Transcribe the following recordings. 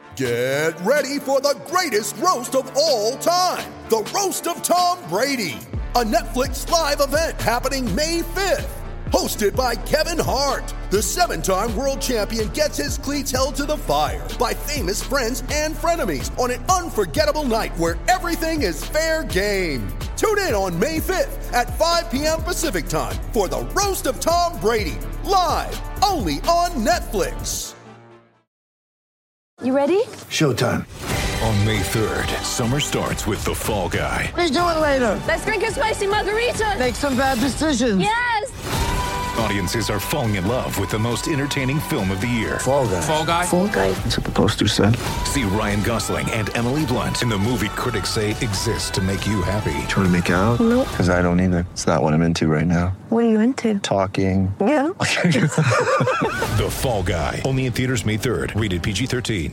Get ready for the greatest roast of all time, the Roast of Tom Brady, a Netflix live event happening May 5th. Hosted by Kevin Hart, the 7-time world champion gets his cleats held to the fire by famous friends and frenemies on an unforgettable night where everything is fair game. Tune in on May 5th at 5 p.m. Pacific time for the Roast of Tom Brady, live only on Netflix. You ready? Showtime. On May 3rd, summer starts with The Fall Guy. Let's do it later. Let's drink a spicy margarita. Make some bad decisions. Yes! Audiences are falling in love with the most entertaining film of the year. Fall Guy. Fall Guy? Fall Guy. That's what the poster said. See Ryan Gosling and Emily Blunt in the movie critics say exists to make you happy. Trying to make it out? Nope. Because I don't either. It's not what I'm into right now. What are you into? Talking. Yeah. The Fall Guy. Only in theaters May 3rd. Rated PG-13.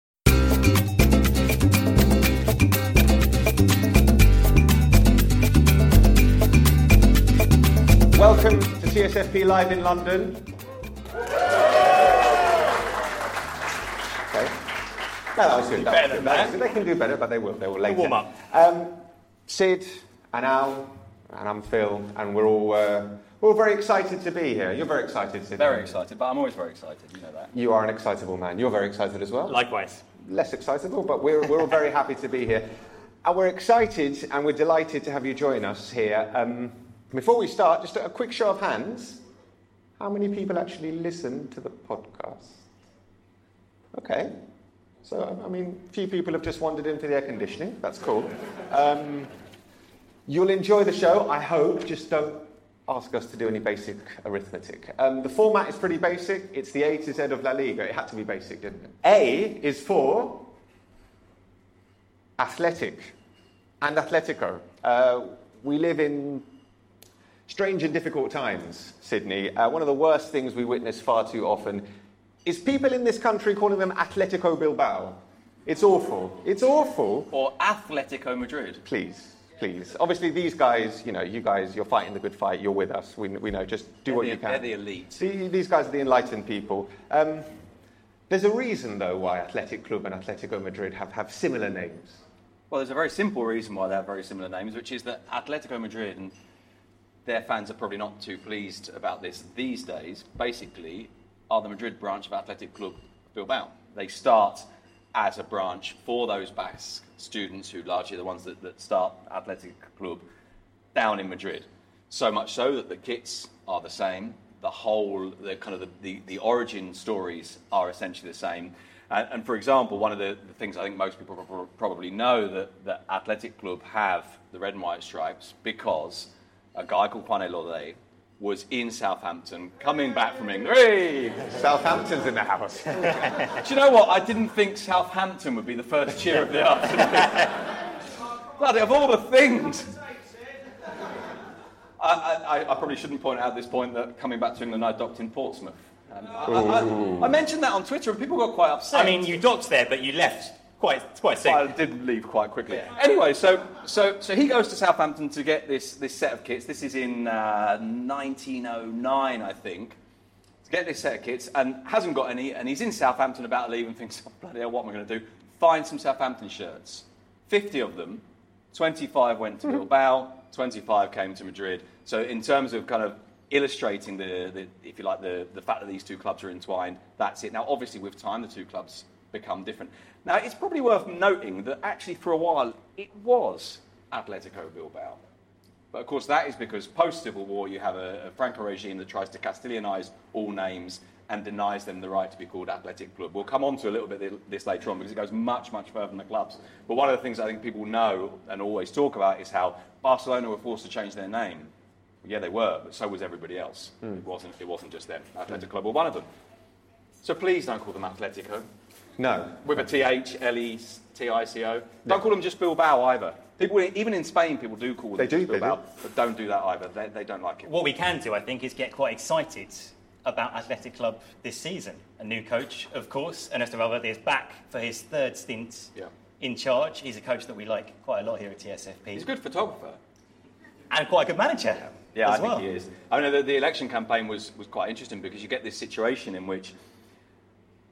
Welcome to TSFP Live in London. Okay. No, that was good. Better than that. They can do better, but they will later. Warm up. Sid and Al, and I'm Phil, and we're all very excited to be here. You're very excited, Sid. Very excited, but I'm always very excited, you know that. You are an excitable man. You're very excited as well. Likewise. Less excitable, but we're all very happy to be here. And we're excited and we're delighted to have you join us here. Before we start, just a quick show of hands. How many people actually listen to the podcast? Okay. So, I mean, a few people have just wandered in for the air conditioning. That's cool. You'll enjoy the show, I hope. Just don't ask us to do any basic arithmetic. The format is pretty basic. It's the A to Z of La Liga. It had to be basic, didn't it? A is for Athletic and Atletico. We live in strange and difficult times, Sydney. One of the worst things we witness far too often is people in this country calling them Atletico Bilbao. It's awful. It's awful. Or Atletico Madrid. Please, please. Obviously, these guys, you guys, you're fighting the good fight. You're with us. We know. Just do what you can. They're the elite. These guys are the enlightened people. There's a reason, though, why Athletic Club and Atletico Madrid have similar names. Well, there's a very simple reason why they have very similar names, which is that Atletico Madrid and their fans are probably not too pleased about this these days, basically are the Madrid branch of Athletic Club Bilbao. They start as a branch for those Basque students who largely are the ones that start Athletic Club down in Madrid. So much so that the kits are the same, the origin stories are essentially the same. And for example, one of the things I think most people probably know that Athletic Club have the red and white stripes because a guy called Juan Elordi was in Southampton, coming back from England. Hey! Southampton's in the house. Do you know what? I didn't think Southampton would be the first cheer of the afternoon. Bloody, of all the things. I probably shouldn't point out at this point that coming back to England, I docked in Portsmouth. I mentioned that on Twitter and people got quite upset. I mean, you docked there, but you left quite soon. I did leave quite quickly. Yeah. Anyway, so he goes to Southampton to get this set of kits. This is in 1909, I think. To get this set of kits and hasn't got any. And he's in Southampton about to leave and thinks, oh, bloody hell, what am I going to do? Find some Southampton shirts. 50 of them. 25 went to Bilbao. 25 came to Madrid. So in terms of kind of illustrating the if you like, the fact that these two clubs are entwined, that's it. Now, obviously, with time, the two clubs become different. Now, it's probably worth noting that actually for a while it was Atletico Bilbao. But of course that is because post-Civil War you have a Franco regime that tries to Castilianise all names and denies them the right to be called Athletic Club. We'll come on to a little bit this later on because it goes much, much further than the clubs. But one of the things I think people know and always talk about is how Barcelona were forced to change their name. Yeah, they were, but so was everybody else. It wasn't just them. Athletic Club were one of them. So please don't call them Atletico. No. With a T-H-L-E-T-I-C-O. Don't call them just Bilbao either. People, even in Spain, people do call them Bilbao, but don't do that either. They don't like it. What we can do, I think, is get quite excited about Athletic Club this season. A new coach, of course, Ernesto Valverde is back for his third stint in charge. He's a coach that we like quite a lot here at TSFP. He's a good photographer. And quite a good manager. Yeah, I think he is. I mean, the election campaign was quite interesting because you get this situation in which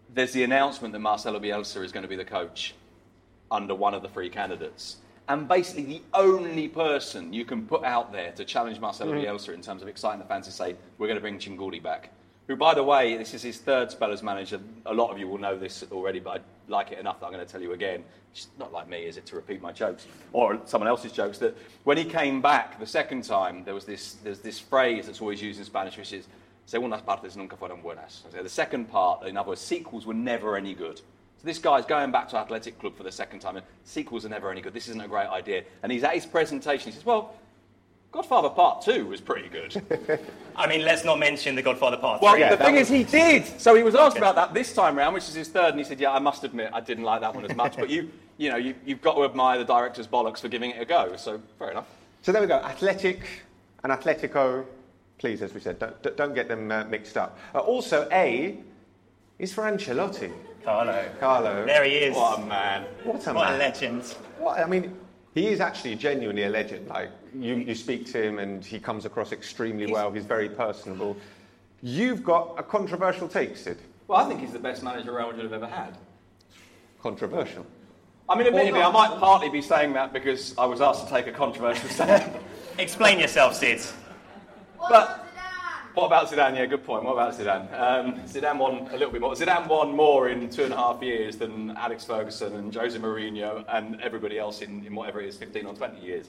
there's the announcement that Marcelo Bielsa is going to be the coach under one of the three candidates. And basically the only person you can put out there to challenge Marcelo Bielsa in terms of exciting the fans to say, we're going to bring Chinguly back. Who, by the way, this is his third spell as manager. A lot of you will know this already, but I like it enough that I'm going to tell you again. It's not like me, is it, to repeat my jokes or someone else's jokes, that when he came back the second time, there's this phrase that's always used in Spanish, which is, segundas partes nunca fueron buenas. So the second part, in other words, sequels were never any good. So this guy's going back to Athletic Club for the second time, and sequels are never any good. This isn't a great idea. And he's at his presentation, he says, well, Godfather Part 2 was pretty good. I mean, let's not mention The Godfather Part 3. Well, the thing is, he did. So he was asked about that this time round, which is his third, and he said, yeah, I must admit, I didn't like that one as much. But you've got to admire the director's bollocks for giving it a go. So, fair enough. So there we go. Athletic and Atletico, please, as we said, don't get them mixed up. Also, A is for Ancelotti. Carlo. There he is. What a man. What a legend. I mean, he is actually genuinely a legend. Like, you speak to him and he comes across extremely well. He's very personable. You've got a controversial take, Sid. Well, I think he's the best manager Real Madrid have ever had. Controversial? I mean, admittedly, I might partly be saying that because I was asked to take a controversial stand. Explain yourself, Sid. But what about Zidane? Yeah, good point. What about Zidane? Zidane won a little bit more. Zidane won more in 2.5 years than Alex Ferguson and Jose Mourinho and everybody else in whatever it is, 15 or 20 years.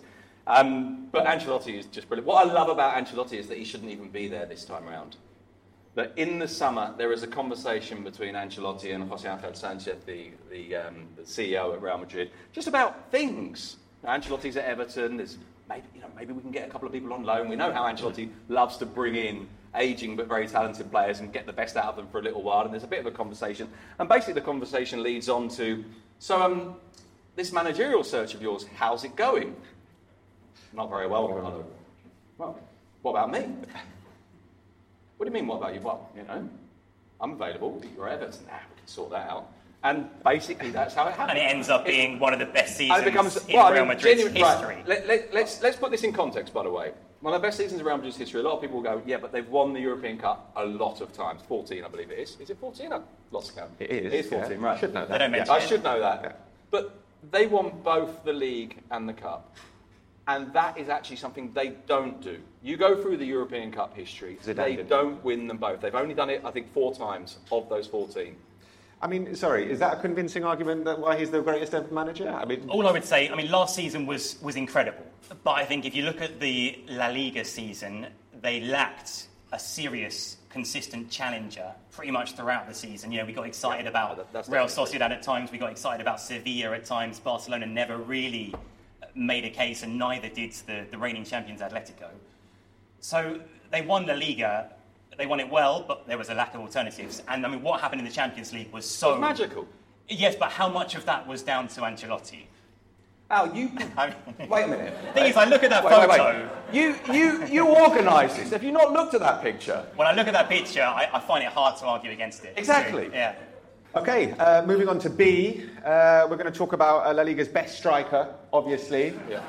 But Ancelotti is just brilliant. What I love about Ancelotti is that he shouldn't even be there this time round. That in the summer, there is a conversation between Ancelotti and José Ángel Sánchez, the CEO at Real Madrid, just about things. Now, Ancelotti's at Everton. There's maybe we can get a couple of people on loan. We know how Ancelotti loves to bring in ageing but very talented players and get the best out of them for a little while. And there's a bit of a conversation. And basically the conversation leads on to, this managerial search of yours, how's it going? Not very well, Carlo. Well, what about me? What do you mean, what about you? Well, I'm available. You're at Everton. We can sort that out. And basically, that's how it happens. And it ends up being one of the best seasons in Real Madrid's history. Right. Let's put this in context, by the way. One of the best seasons in Real Madrid's history. A lot of people will go, yeah, but they've won the European Cup a lot of times. 14, I believe it is. Is it 14? I've lost count. It is. It is 14, right. I should know that. They don't mention I should know that. Yeah. But they won both the league and the cup. And that is actually something they don't do. You go through the European Cup history, they don't win them both. They've only done it, I think, 4 times of those 14. I mean, sorry, is that a convincing argument that why he's the greatest ever manager? I mean, all I would say, last season was incredible. But I think if you look at the La Liga season, they lacked a serious, consistent challenger pretty much throughout the season. We got excited about Real Sociedad at times, we got excited about Sevilla at times. Barcelona never really made a case, and neither did the reigning champions Atletico. So they won La Liga. They won it well, but there was a lack of alternatives. And what happened in the Champions League was so... It was magical. Yes, but how much of that was down to Ancelotti? Al, you... Wait a minute. The thing is, I look at that photo... You organised this. Have you not looked at that picture? When I look at that picture, I find it hard to argue against it. Exactly. So, yeah. Okay, moving on to B. We're going to talk about La Liga's best striker, obviously. Yeah.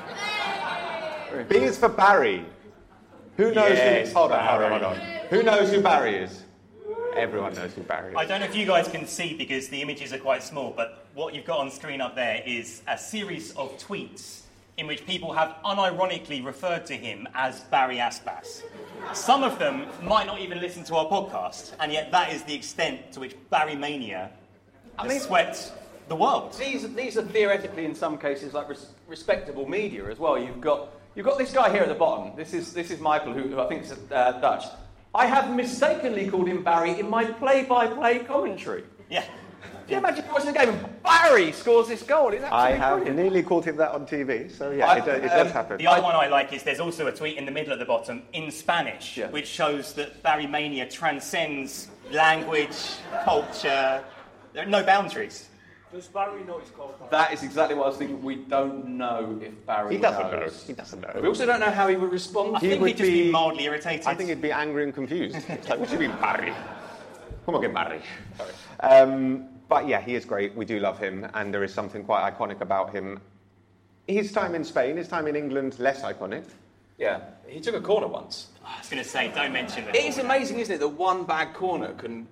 B is for Barry. Who knows who... Hold on. Who knows who Barry is? Everyone knows who Barry is. I don't know if you guys can see because the images are quite small, but what you've got on screen up there is a series of tweets in which people have unironically referred to him as Barry Aspas. Some of them might not even listen to our podcast, and yet that is the extent to which Barry Mania has swept the world. These are theoretically, in some cases, like respectable media as well. You've got this guy here at the bottom. This is Michael, who I think is Dutch. I have mistakenly called him Barry in my play-by-play commentary. Yeah. Can you imagine watching the game and Barry scores this goal? It's I have brilliant. Nearly called him that on TV, so yeah, it does happen. The other one I like is there's also a tweet in the middle at the bottom in Spanish, which shows that Barry Mania transcends language, culture. There are no boundaries. Does Barry know it's called? That is exactly what I was thinking. We don't know if Barry knows. He doesn't know. We also don't know how he would respond. I think he'd just be mildly irritated. I think he'd be angry and confused. It's like, what do you mean, Barry? Come on, get Barry. Sorry. But yeah, he is great. We do love him, and there is something quite iconic about him. His time in Spain, his time in England, less iconic. Yeah, he took a corner once. I was going to say, don't mention that. It is amazing, isn't it, that one bad corner can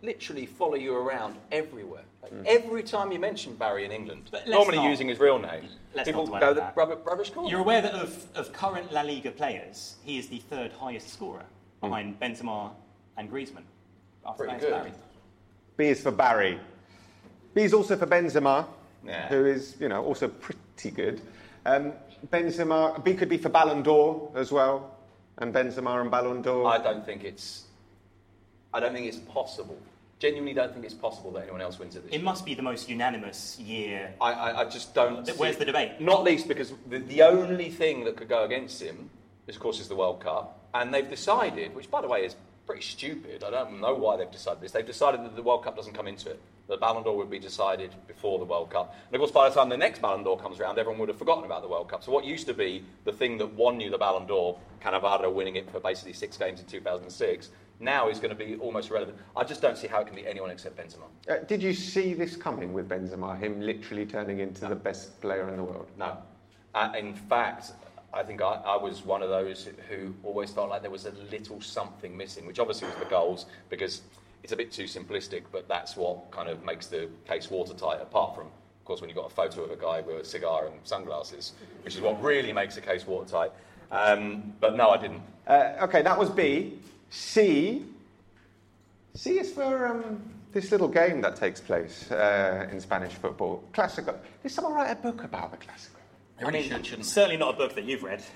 literally follow you around everywhere. Like, every time you mention Barry in England, But let's normally not- using his real name, let's people not dwell go on the that. rubbish corner. You're aware that of current La Liga players, he is the third highest scorer behind Benzema and Griezmann. After Pretty that, it's good. Barry. B is for Barry. B is also for Benzema, Yeah. who is, also pretty good. Benzema, B could be for Ballon d'Or as well, and Benzema and Ballon d'Or. I don't think it's possible. Genuinely don't think it's possible that anyone else wins it this It year. must be the most unanimous year. I just don't. Where's see- the debate? Not least because the only thing that could go against him, of course, is the World Cup, and they've decided, which by the way is pretty stupid. I don't know why they've decided this. They've decided that the World Cup doesn't come into it. The Ballon d'Or would be decided before the World Cup, and of course, by the time the next Ballon d'Or comes around, everyone would have forgotten about the World Cup. So what used to be the thing that won you the Ballon d'Or, Cannavaro winning it for basically 6 games in 2006. Now is going to be almost irrelevant. I just don't see how it can be anyone except Benzema. Did you see this coming with Benzema, him literally turning into the best player in the world? No. In fact, I think I was one of those who always felt like there was a little something missing, which obviously was the goals, because it's a bit too simplistic, but that's what kind of makes the case watertight, apart from, of course, when you've got a photo of a guy with a cigar and sunglasses, which is what really makes a case watertight. But no, I didn't. Okay, that was B. C is for this little game that takes place in Spanish football. Clásico. Did someone write a book about the Clásico? They really shouldn't. Certainly not a book that you've read.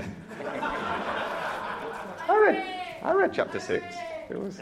I read chapter 6. It was.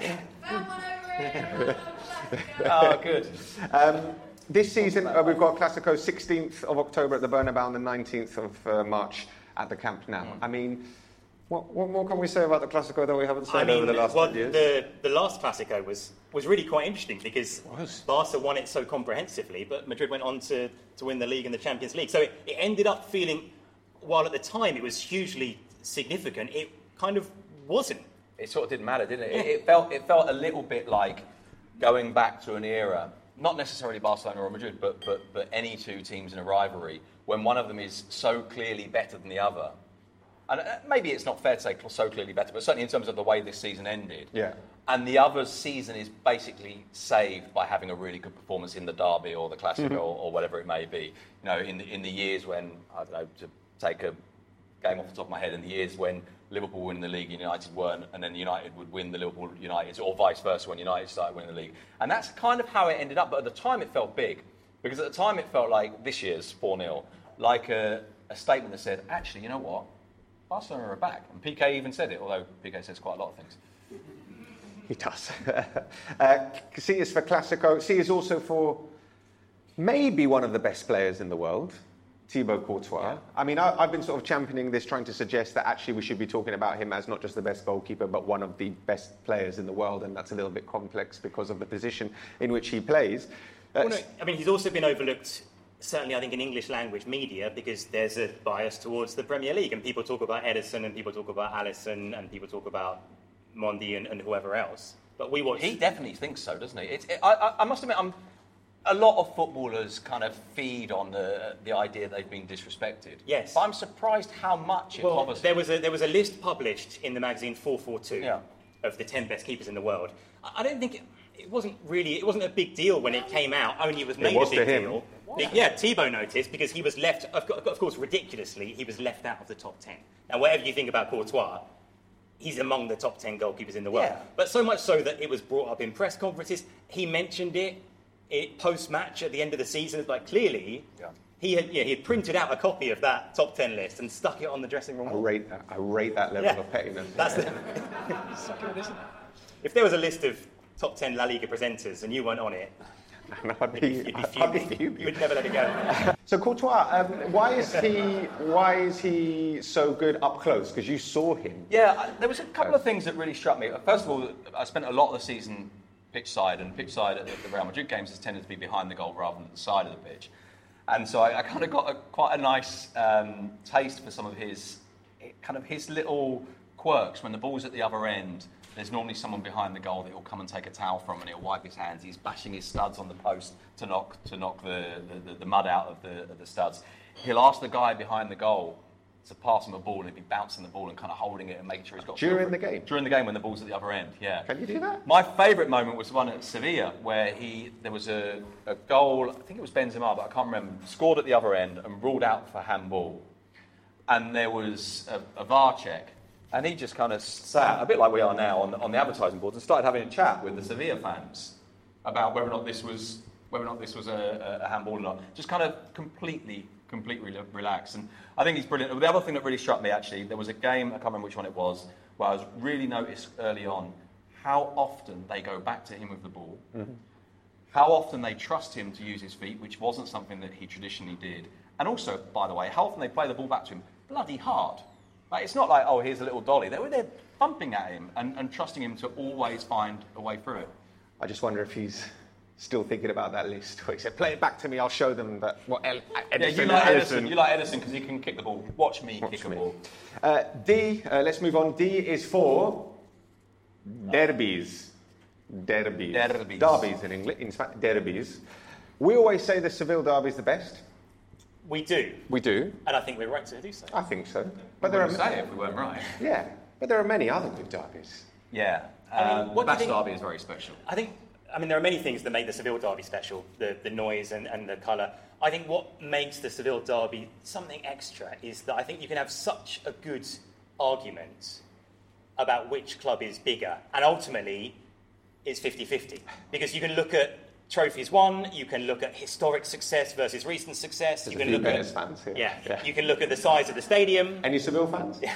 Oh, good. This season, we've got Clásico 16th of October at the Bernabeu and the 19th of March at the Camp Nou. I mean, what more can we say about the Clásico that we haven't said over the last 10 years? The last Clásico was really quite interesting because Barca won it so comprehensively, but Madrid went on to win the league and the Champions League. So it ended up feeling, while at the time it was hugely significant, it kind of wasn't. It sort of didn't matter, didn't it? It felt a little bit like going back to an era, not necessarily Barcelona or Madrid, but any two teams in a rivalry, when one of them is so clearly better than the other. And maybe it's not fair to say so clearly better, but certainly in terms of the way this season ended. Yeah. And the other season is basically saved by having a really good performance in the derby or the Clásico or whatever it may be. You know, in the years when, I don't know, to take a game off the top of my head, in the years when Liverpool win the league and United weren't, and then United would win the Liverpool United, or vice versa when United started winning the league. And that's kind of how it ended up. But at the time it felt big, because at the time it felt like this year's 4-0, like a statement that said, actually, you know what? Barcelona are back. And Piqué even said it, although Piqué says quite a lot of things. He does. C is for Clásico. C is also for maybe one of the best players in the world, Thibaut Courtois. I mean, I've been sort of championing this, trying to suggest that actually we should be talking about him as not just the best goalkeeper, but one of the best players in the world, and that's a little bit complex because of the position in which he plays. Well, no, I mean, he's also been overlooked, certainly I think in English language media, because there's a bias towards the Premier League, and people talk about Ederson, and people talk about Alisson, and people talk about Mondi and whoever else. But we watch... He definitely thinks so, doesn't he? I must admit, a lot of footballers kind of feed on the idea they've been disrespected. Yes. But I'm surprised how much it covers. There was a list published in the magazine 442 of the 10 best keepers in the world. I don't think it wasn't a big deal when it came out. Only it was made a big deal. Yeah, Thibaut noticed because he was left, of course, ridiculously, he was left out of the top 10. Now, whatever you think about Courtois, he's among the top 10 goalkeepers in the world. Yeah. But so much so that it was brought up in press conferences. He mentioned it post-match at the end of the season. Like, clearly, he had printed out a copy of that top 10 list and stuck it on the dressing room wall. I rate that level of pettiness. That's so good, isn't it? If there was a list of top 10 La Liga presenters and you weren't on it, I'd be fuming. You'd never let it go. So Courtois, why is he so good up close? Because you saw him. Yeah, there was a couple of things that really struck me. First of all, I spent a lot of the season pitch side at the Real Madrid games has tended to be behind the goal rather than at the side of the pitch. And so I kind of got quite a nice taste for some of his little quirks. When the ball's at the other end, there's normally someone behind the goal that he'll come and take a towel from, and he'll wipe his hands. He's bashing his studs on the post to knock the mud out of the studs. He'll ask the guy behind the goal to pass him a ball and he'd be bouncing the ball and kind of holding it and making sure he's got... During the game? During the game when the ball's at the other end, yeah. Can you do that? My favourite moment was one at Sevilla where there was a goal, I think it was Benzema, but I can't remember, scored at the other end and ruled out for handball. And there was a VAR check. And he just kind of sat, a bit like we are now, on the advertising boards and started having a chat with the Sevilla fans about whether or not this was a handball or not. Just kind of completely relaxed. And I think he's brilliant. The other thing that really struck me, actually, there was a game, I can't remember which one it was, where I was really noticed early on how often they go back to him with the ball, how often they trust him to use his feet, which wasn't something that he traditionally did. And also, by the way, how often they play the ball back to him bloody hard. Like, it's not like, oh, here's a little dolly. They're bumping at him and trusting him to always find a way through it. I just wonder if he's still thinking about that list where he said, play it back to me, I'll show them that what Edison... Yeah, you like Edison because he can kick the ball. Watch me kick a ball. D, let's move on. D is for derbies. Derbies. Derbies in English, in Spanish, derbies. We always say the Seville derby is the best. We do. We do. And I think we're right to do so. I think so. But there are say if we weren't right. Yeah, but there are many other good derbies. Yeah. The Basque derby is very special. I mean, there are many things that make the Seville derby special, the noise and the colour. I think what makes the Seville derby something extra is that I think you can have such a good argument about which club is bigger. And ultimately, it's 50-50. Because you can look at trophies won, you can look at historic success versus recent success. There's you can a few look Betis at fans here. Yeah. You can look at the size of the stadium. Any Seville fans? Yeah.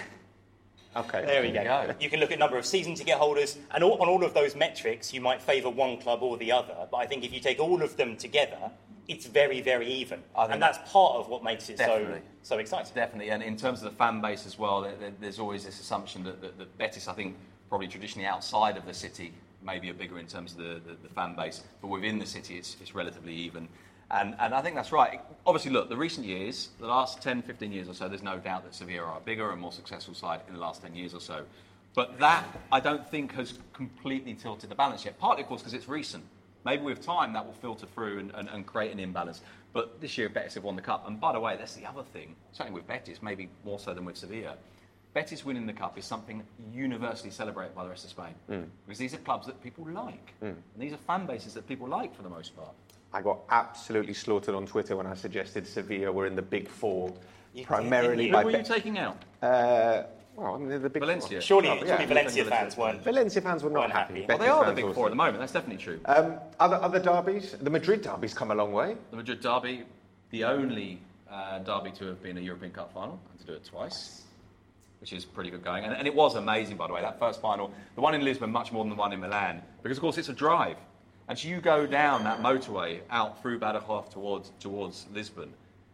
Okay. There we go. You can look at number of season ticket holders, and on all of those metrics, you might favour one club or the other. But I think if you take all of them together, it's very, very even, and that's part of what makes it so exciting. Definitely, and in terms of the fan base as well, there's always this assumption that Betis, I think, probably traditionally outside of the city, maybe are bigger in terms of the fan base, but within the city, it's relatively even. And I think that's right. Obviously, look, the recent years, the last 10, 15 years or so, there's no doubt that Sevilla are a bigger and more successful side in the last 10 years or so. But that, I don't think, has completely tilted the balance yet. Partly, of course, because it's recent. Maybe with time that will filter through and create an imbalance. But this year, Betis have won the Cup. And by the way, that's the other thing, certainly with Betis, maybe more so than with Sevilla. Betis winning the Cup is something universally celebrated by the rest of Spain. Because these are clubs that people like. And these are fan bases that people like for the most part. I got absolutely slaughtered on Twitter when I suggested Sevilla were in the big four, primarily by... Who were you taking out? Well, I mean, they're the big Valencia. four. Surely Valencia fans weren't. Valencia fans were not happy. Well, they are the big four at the moment, that's definitely true. Other derbies? The Madrid derby's come a long way. The Madrid derby, the only derby to have been a European Cup final, and to do it twice, which is pretty good going. And it was amazing, by the way, that first final. The one in Lisbon, much more than the one in Milan, because, of course, it's a drive. And so you go down that motorway out through Badajoz towards Lisbon,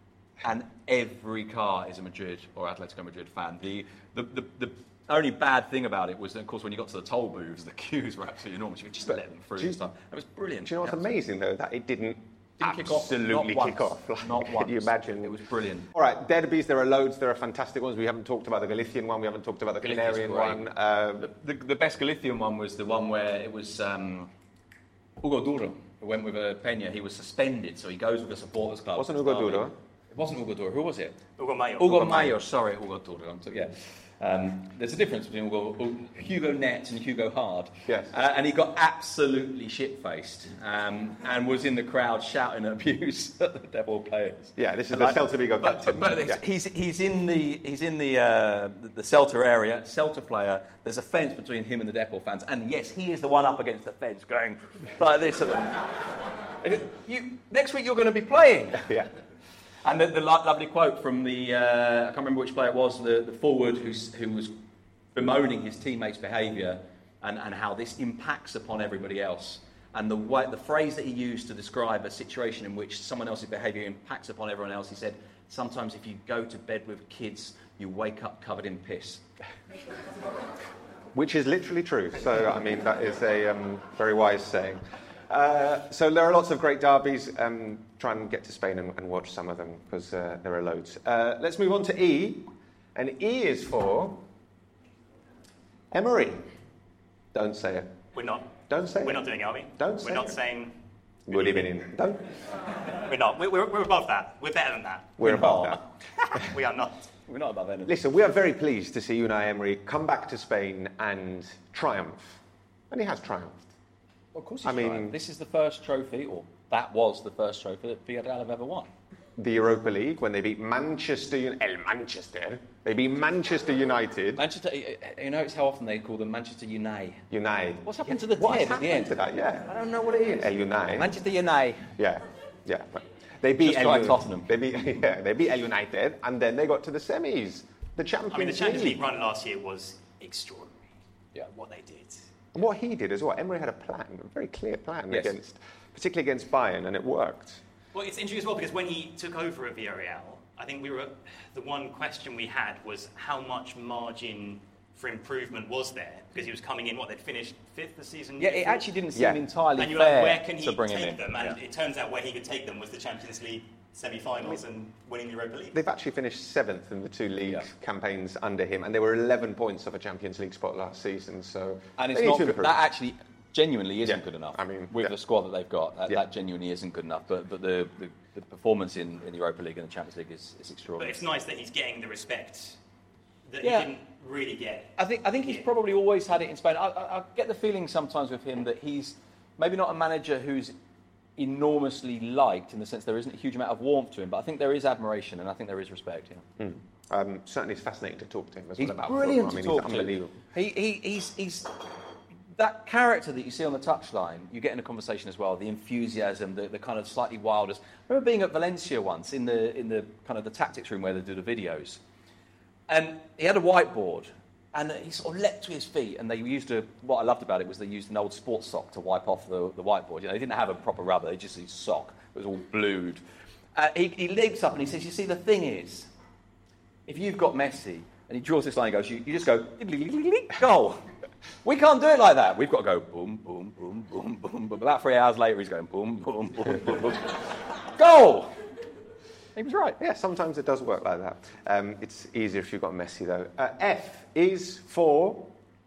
and every car is a Madrid or Atletico Madrid fan. The only bad thing about it was, of course, when you got to the toll booths, the queues were absolutely enormous. You could just let them through and stuff. It was brilliant. Do you know what's amazing, though? That it didn't kick off. Absolutely Not kick off. once. Not once. Can you imagine? It was brilliant. All right, derbies, there are loads. There are fantastic ones. We haven't talked about the Galician one. We haven't talked about the Canarian one. The best Galician one was the one where it was... Hugo Duro, who went with Peña, he was suspended, so he goes with the supporters club. Wasn't Hugo Duro? It wasn't Hugo Duro. Who was it? Hugo Mayo. Hugo Mayo, sorry, Hugo Duro. Yeah. There's a difference between Hugo Net and Hugo Hard. Yes. And he got absolutely shit-faced and was in the crowd shouting abuse at the Devil players. Yeah, this is the Celta Vigo captain. But he's in the Celta area, Celta player. There's a fence between him and the Depor fans, and yes, he is the one up against the fence, going like this at them. Next week you're going to be playing. Yeah. And the lovely quote from the, I can't remember which player it was, the forward who was bemoaning his teammates' behaviour and how this impacts upon everybody else. And the phrase that he used to describe a situation in which someone else's behaviour impacts upon everyone else, he said, sometimes if you go to bed with kids, you wake up covered in piss. Which is literally true. So, I mean, that is a very wise saying. So there are lots of great derbies. Try and get to Spain and watch some of them, because there are loads. Let's move on to E. And E is for Emery. Don't say it. We're not. Don't say it. We're not doing it, are we? Don't say it. We're not saying... Good evening. Don't. We're not. We're above that. We're better than that. We're above that. We are not. We're not above anything. Listen, we are very pleased to see Unai Emery come back to Spain and triumph. And he has triumphed. Of course, I mean, this is the first trophy, or that was the first trophy that Villarreal have ever won. The Europa League, when they beat Manchester, they beat Manchester United. Manchester, you notice how often they call them Manchester United. United. What's happened to the What Ted has at the end? happened to that? Yeah. I don't know what it is. El United. Manchester United. Yeah. They beat Just like Tottenham. They beat El United, and then they got to the semis. The Champions League. I mean, the Champions League run last year was extraordinary. Yeah. What they did. And what he did as well, Emery had a plan, a very clear plan Yes. particularly against Bayern, and it worked. Well, it's interesting as well because when he took over at Villarreal, I think the one question we had was how much margin for improvement was there, because he was coming in, they'd finished 5th the season Yeah, it before. actually didn't seem entirely and you're fair like, where can he to bring him take in. them? And it turns out where he could take them was the Champions League semi-finals and winning the Europa League. They've actually finished 7th in the 2 league campaigns under him, and they were 11 points off a Champions League spot last season. So And they it's need not to good. improve. That actually genuinely isn't Yeah. good enough. I mean, with yeah. the squad that they've got, Yeah. that genuinely isn't good enough. But the performance in the Europa League and the Champions League is But extraordinary. it's nice that he's getting the respect that Yeah. he didn't really get. I think he's probably always had it in Spain. I get the feeling sometimes with him that he's maybe not a manager who's enormously liked in the sense there isn't a huge amount of warmth to him, but I think there is admiration and I think there is respect. Yeah. Certainly, it's fascinating to talk to him as He's well about brilliant football. I to mean, talk he's unbelievable. He's that character that you see on the touchline. You get in a conversation as well. The enthusiasm, the kind of slightly wildest. I remember being at Valencia once in the kind of the tactics room where they do the videos, and he had a whiteboard. And he sort of leapt to his feet, and they used what I loved about it was they used an old sports sock to wipe off the whiteboard. You know, they didn't have a proper rubber; they just used sock. It was all blued. He leaps up and he says, "You see, the thing is, if you've got Messi," and he draws this line, he goes, "You just go goal. We can't do it like that. We've got to go boom, boom, boom, boom, boom, boom." About 3 hours later, he's going boom, boom, boom, boom, boom, goal. He was right. Yeah, sometimes it does work like that. It's easier if you've got Messi, though. F is for...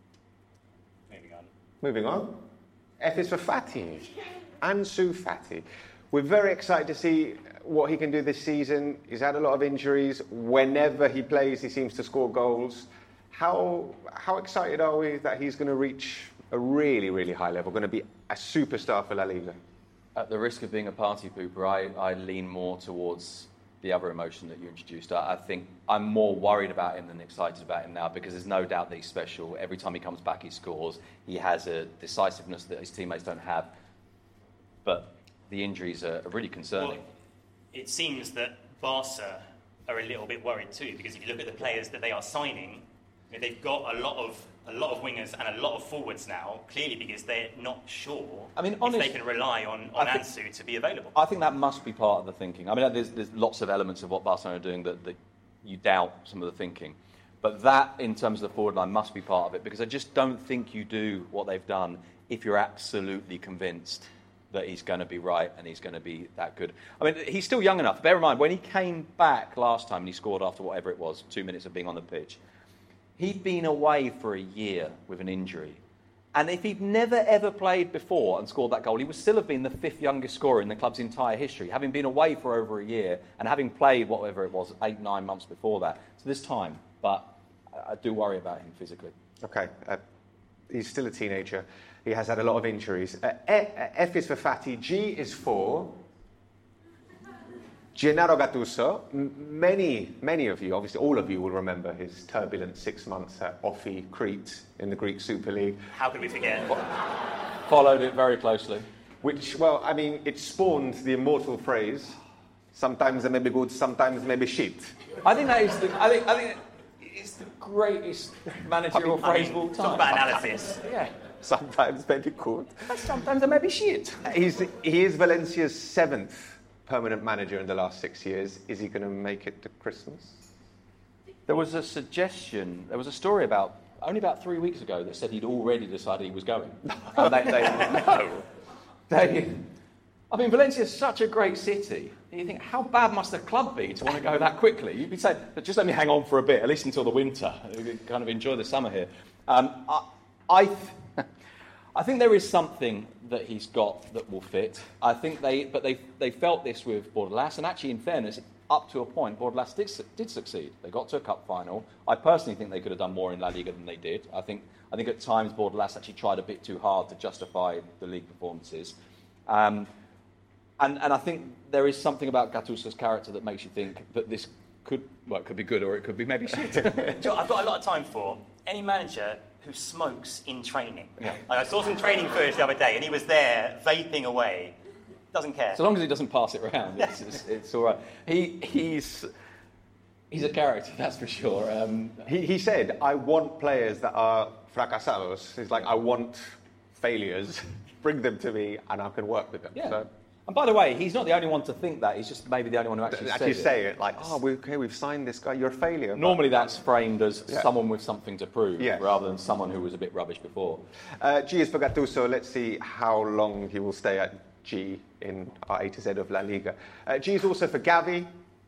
Moving on. F is for Fati. Ansu Fati. We're very excited to see what he can do this season. He's had a lot of injuries. Whenever he plays, he seems to score goals. How excited are we that he's going to reach a really, really high level, going to be a superstar for La Liga? At the risk of being a party pooper, I lean more towards the other emotion that you introduced. I think I'm more worried about him than excited about him now because there's no doubt that he's special. Every time he comes back, he scores. He has a decisiveness that his teammates don't have. But the injuries are really concerning. Well, it seems that Barca are a little bit worried too, because if you look at the players that they are signing, they've got a lot of wingers and a lot of forwards now, clearly because they're not sure if they can rely on Ansu to be available. I think that must be part of the thinking. I mean, there's lots of elements of what Barcelona are doing that you doubt some of the thinking. But that, in terms of the forward line, must be part of it, because I just don't think you do what they've done if you're absolutely convinced that he's going to be right and he's going to be that good. I mean, he's still young enough. Bear in mind, when he came back last time and he scored after whatever it was, 2 minutes of being on the pitch, he'd been away for a year with an injury. And if he'd never, ever played before and scored that goal, he would still have been the 5th youngest scorer in the club's entire history, having been away for over a year and having played whatever it was, 8-9 months before that. So this time, but I do worry about him physically. Okay, he's still a teenager. He has had a lot of injuries. F is for Fati. G is for Gennaro Gattuso. Many of you, obviously all of you, will remember his turbulent 6 months at Offi Crete in the Greek Super League. How could we forget? Followed it very closely. Which, well, I mean, it spawned the immortal phrase, sometimes they may be good, sometimes they may be shit. I think that is I think it's the greatest managerial phrase of all time. Talk about analysis. Yeah. Sometimes maybe good. Sometimes they may be shit. He is Valencia's 7th permanent manager in the last 6 years. Is he going to make it to Christmas? There was a suggestion, there was a story only about 3 weeks ago that said he'd already decided he was going. I mean, Valencia's such a great city. You think, how bad must the club be to want to go that quickly? You'd be saying, just let me hang on for a bit, at least until the winter. Kind of enjoy the summer here. I think there is something that he's got that will fit. I think they felt this with Bordalas, and actually, in fairness, up to a point, Bordalas did succeed. They got to a cup final. I personally think they could have done more in La Liga than they did. I think at times Bordalas actually tried a bit too hard to justify the league performances. And I think there is something about Gattuso's character that makes you think that this could be good or it could be maybe shit. I've got a lot of time for any manager who smokes in training. Yeah. Like I saw some training footage the other day, and he was there vaping away. Doesn't care. So long as he doesn't pass it around, it's all right. He's a character, that's for sure. He said, "I want players that are fracasados." He's like, "I want failures. Bring them to me, and I can work with them." Yeah. So, and by the way, he's not the only one to think that. He's just maybe the only one who actually say it. Like, we've signed this guy. You're a failure. Normally, that's framed as someone with something to prove, rather than someone who was a bit rubbish before. G is for Gattuso. Let's see how long he will stay at G in our A to Z of La Liga. G is also for Gavi.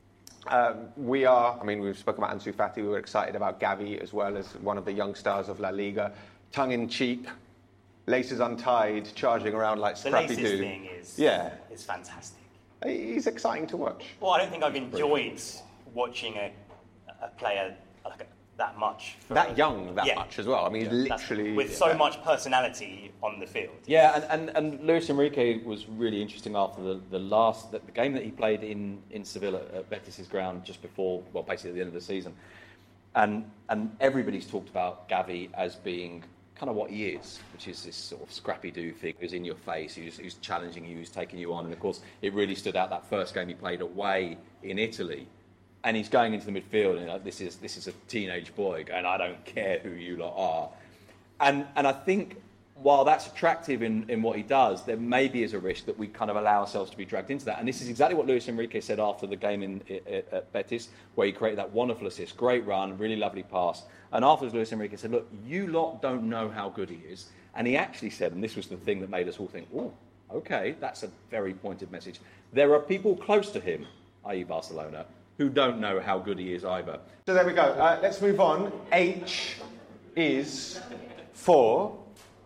We've spoken about Ansu Fati. We were excited about Gavi as well as one of the young stars of La Liga. Tongue in cheek, laces untied, charging around like Scrappy Doo. The laces thing is fantastic. He's exciting to watch. Well, I don't think I've enjoyed watching a player that much. That much as well. I mean, literally... With so much personality on the field. Yeah, and Luis Enrique was really interesting after the game that he played in Seville at Betis' ground just before, basically at the end of the season. And everybody's talked about Gavi as being kind of what he is, which is this sort of Scrappy-Doo thing who's in your face, who's challenging you, who's taking you on. And of course, it really stood out that first game he played away in Italy. And he's going into the midfield, and this is a teenage boy going, "I don't care who you lot are." And I think while that's attractive in what he does, there maybe is a risk that we kind of allow ourselves to be dragged into that. And this is exactly what Luis Enrique said after the game at Betis, where he created that wonderful assist, great run, really lovely pass. And afterwards, Luis Enrique said, "Look, you lot don't know how good he is." And he actually said, and this was the thing that made us all think, "Oh, okay, that's a very pointed message. There are people close to him, i.e. Barcelona, who don't know how good he is either." So there we go. Let's move on. H is for...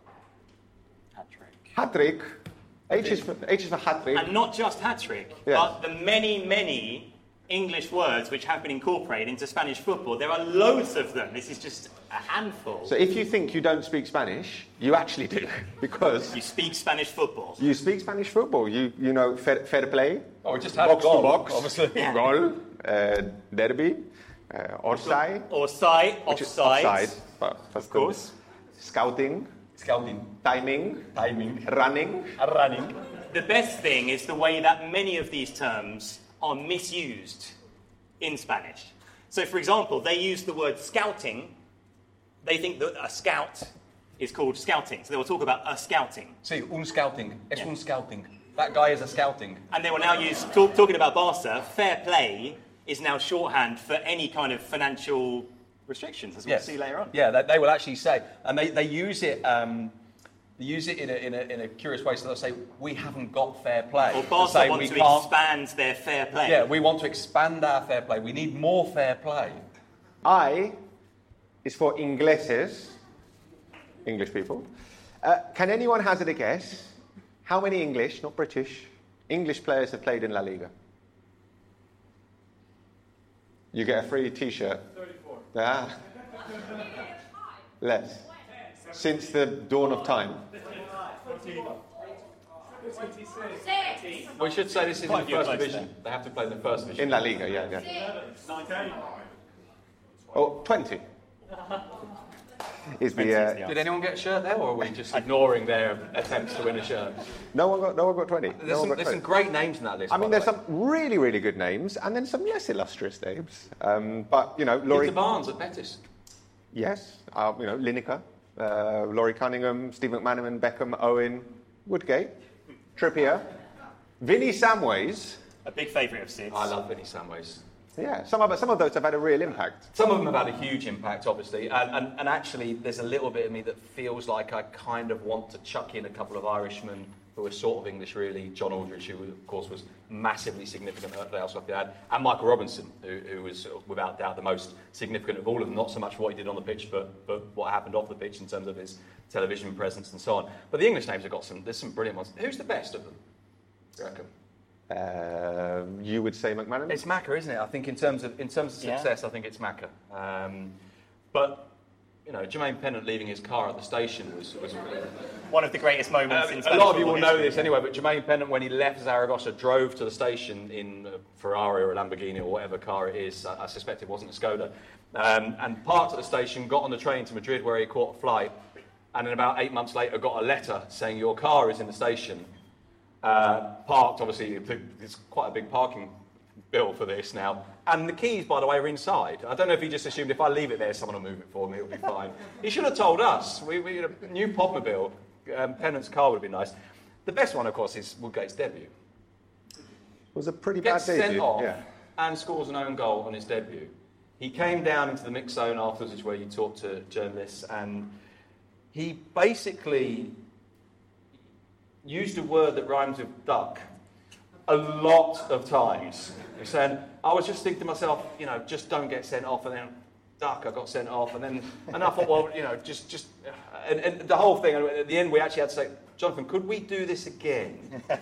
Hat-trick. H is for hat-trick. And not just hat-trick, but the many, many English words which have been incorporated into Spanish football. There are loads of them. This is just a handful. So if you think you don't speak Spanish, you actually do, because... You speak Spanish football. You speak Spanish football. You know fair play. Oh, we just had box goal, to box, obviously. Yeah. Goal, derby, offside. Offside. Of course. Scouting. Timing. Running. The best thing is the way that many of these terms are misused in Spanish. So, for example, they use the word scouting. They think that a scout is called scouting. So they will talk about a scouting. Sí, un scouting. Es un scouting. That guy is a scouting. And they will now use, talking about Barca, fair play is now shorthand for any kind of financial restrictions, as we'll see later on. Yeah, they will actually say, and they use it. They use it in a curious way. So they'll say, "We haven't got fair play." Or Barca want to expand their fair play. Yeah, we want to expand our fair play. We need more fair play. I is for ingleses, English people. Can anyone hazard a guess how many English, not British, English players have played in La Liga? You get a free T-shirt. 34. Ah. Less. Since the dawn of time. 26. We should say this is in the first division. They have to play in the first division. In La Liga, yeah. 19. Oh, 20. Is the, Did anyone get a shirt there, or are we just ignoring their attempts to win a shirt? No one got 20. There's some great names in that list. I mean, there's some really, really good names, and then some less illustrious names. But, you know, Laurie... Peter Barnes at Betis. Yes. Lineker, Laurie Cunningham, Steve McManaman, Beckham, Owen, Woodgate, Trippier, Vinnie Samways. A big favourite of Sid's. I love Vinnie Samways. Yeah, some of those have had a real impact. Some of them have had a huge impact, obviously, and actually there's a little bit of me that feels like I kind of want to chuck in a couple of Irishmen who are sort of English, really. John Aldridge, who of course was massively significant at Real Sociedad, and Michael Robinson, who was without doubt the most significant of all of them, not so much for what he did on the pitch, but what happened off the pitch in terms of his television presence and so on. But the English names have got there's some brilliant ones. Who's the best of them, do you reckon? You would say McManaman? It's Macca, isn't it? I think in terms of success, I think it's Macca. But you know, Jermaine Pennant leaving his car at the station was one of the greatest moments. A lot of you will know this anyway, but Jermaine Pennant, when he left Zaragoza, drove to the station in a Ferrari or a Lamborghini or whatever car it is. I suspect it wasn't a Skoda, and parked at the station, got on the train to Madrid where he caught a flight, and then about 8 months later got a letter saying your car is in the station. Parked, obviously, it's quite a big parking bill for this now. And the keys, by the way, are inside. I don't know if he just assumed if I leave it there, someone will move it for me, it'll be fine. He should have told us. We a new Popmobile, Pennant's car would have been nice. The best one, of course, is Woodgate's debut. It was a pretty bad debut. Gets sent off and scores an own goal on his debut. He came down into the mixed zone afterwards, which is where you talk to journalists, and he basically used a word that rhymes with duck a lot of times. He said, I was just thinking to myself, you know, just don't get sent off, and then duck, I got sent off, and I thought, well, you know, just and the whole thing, and at the end we actually had to say, Jonathan, could we do this again?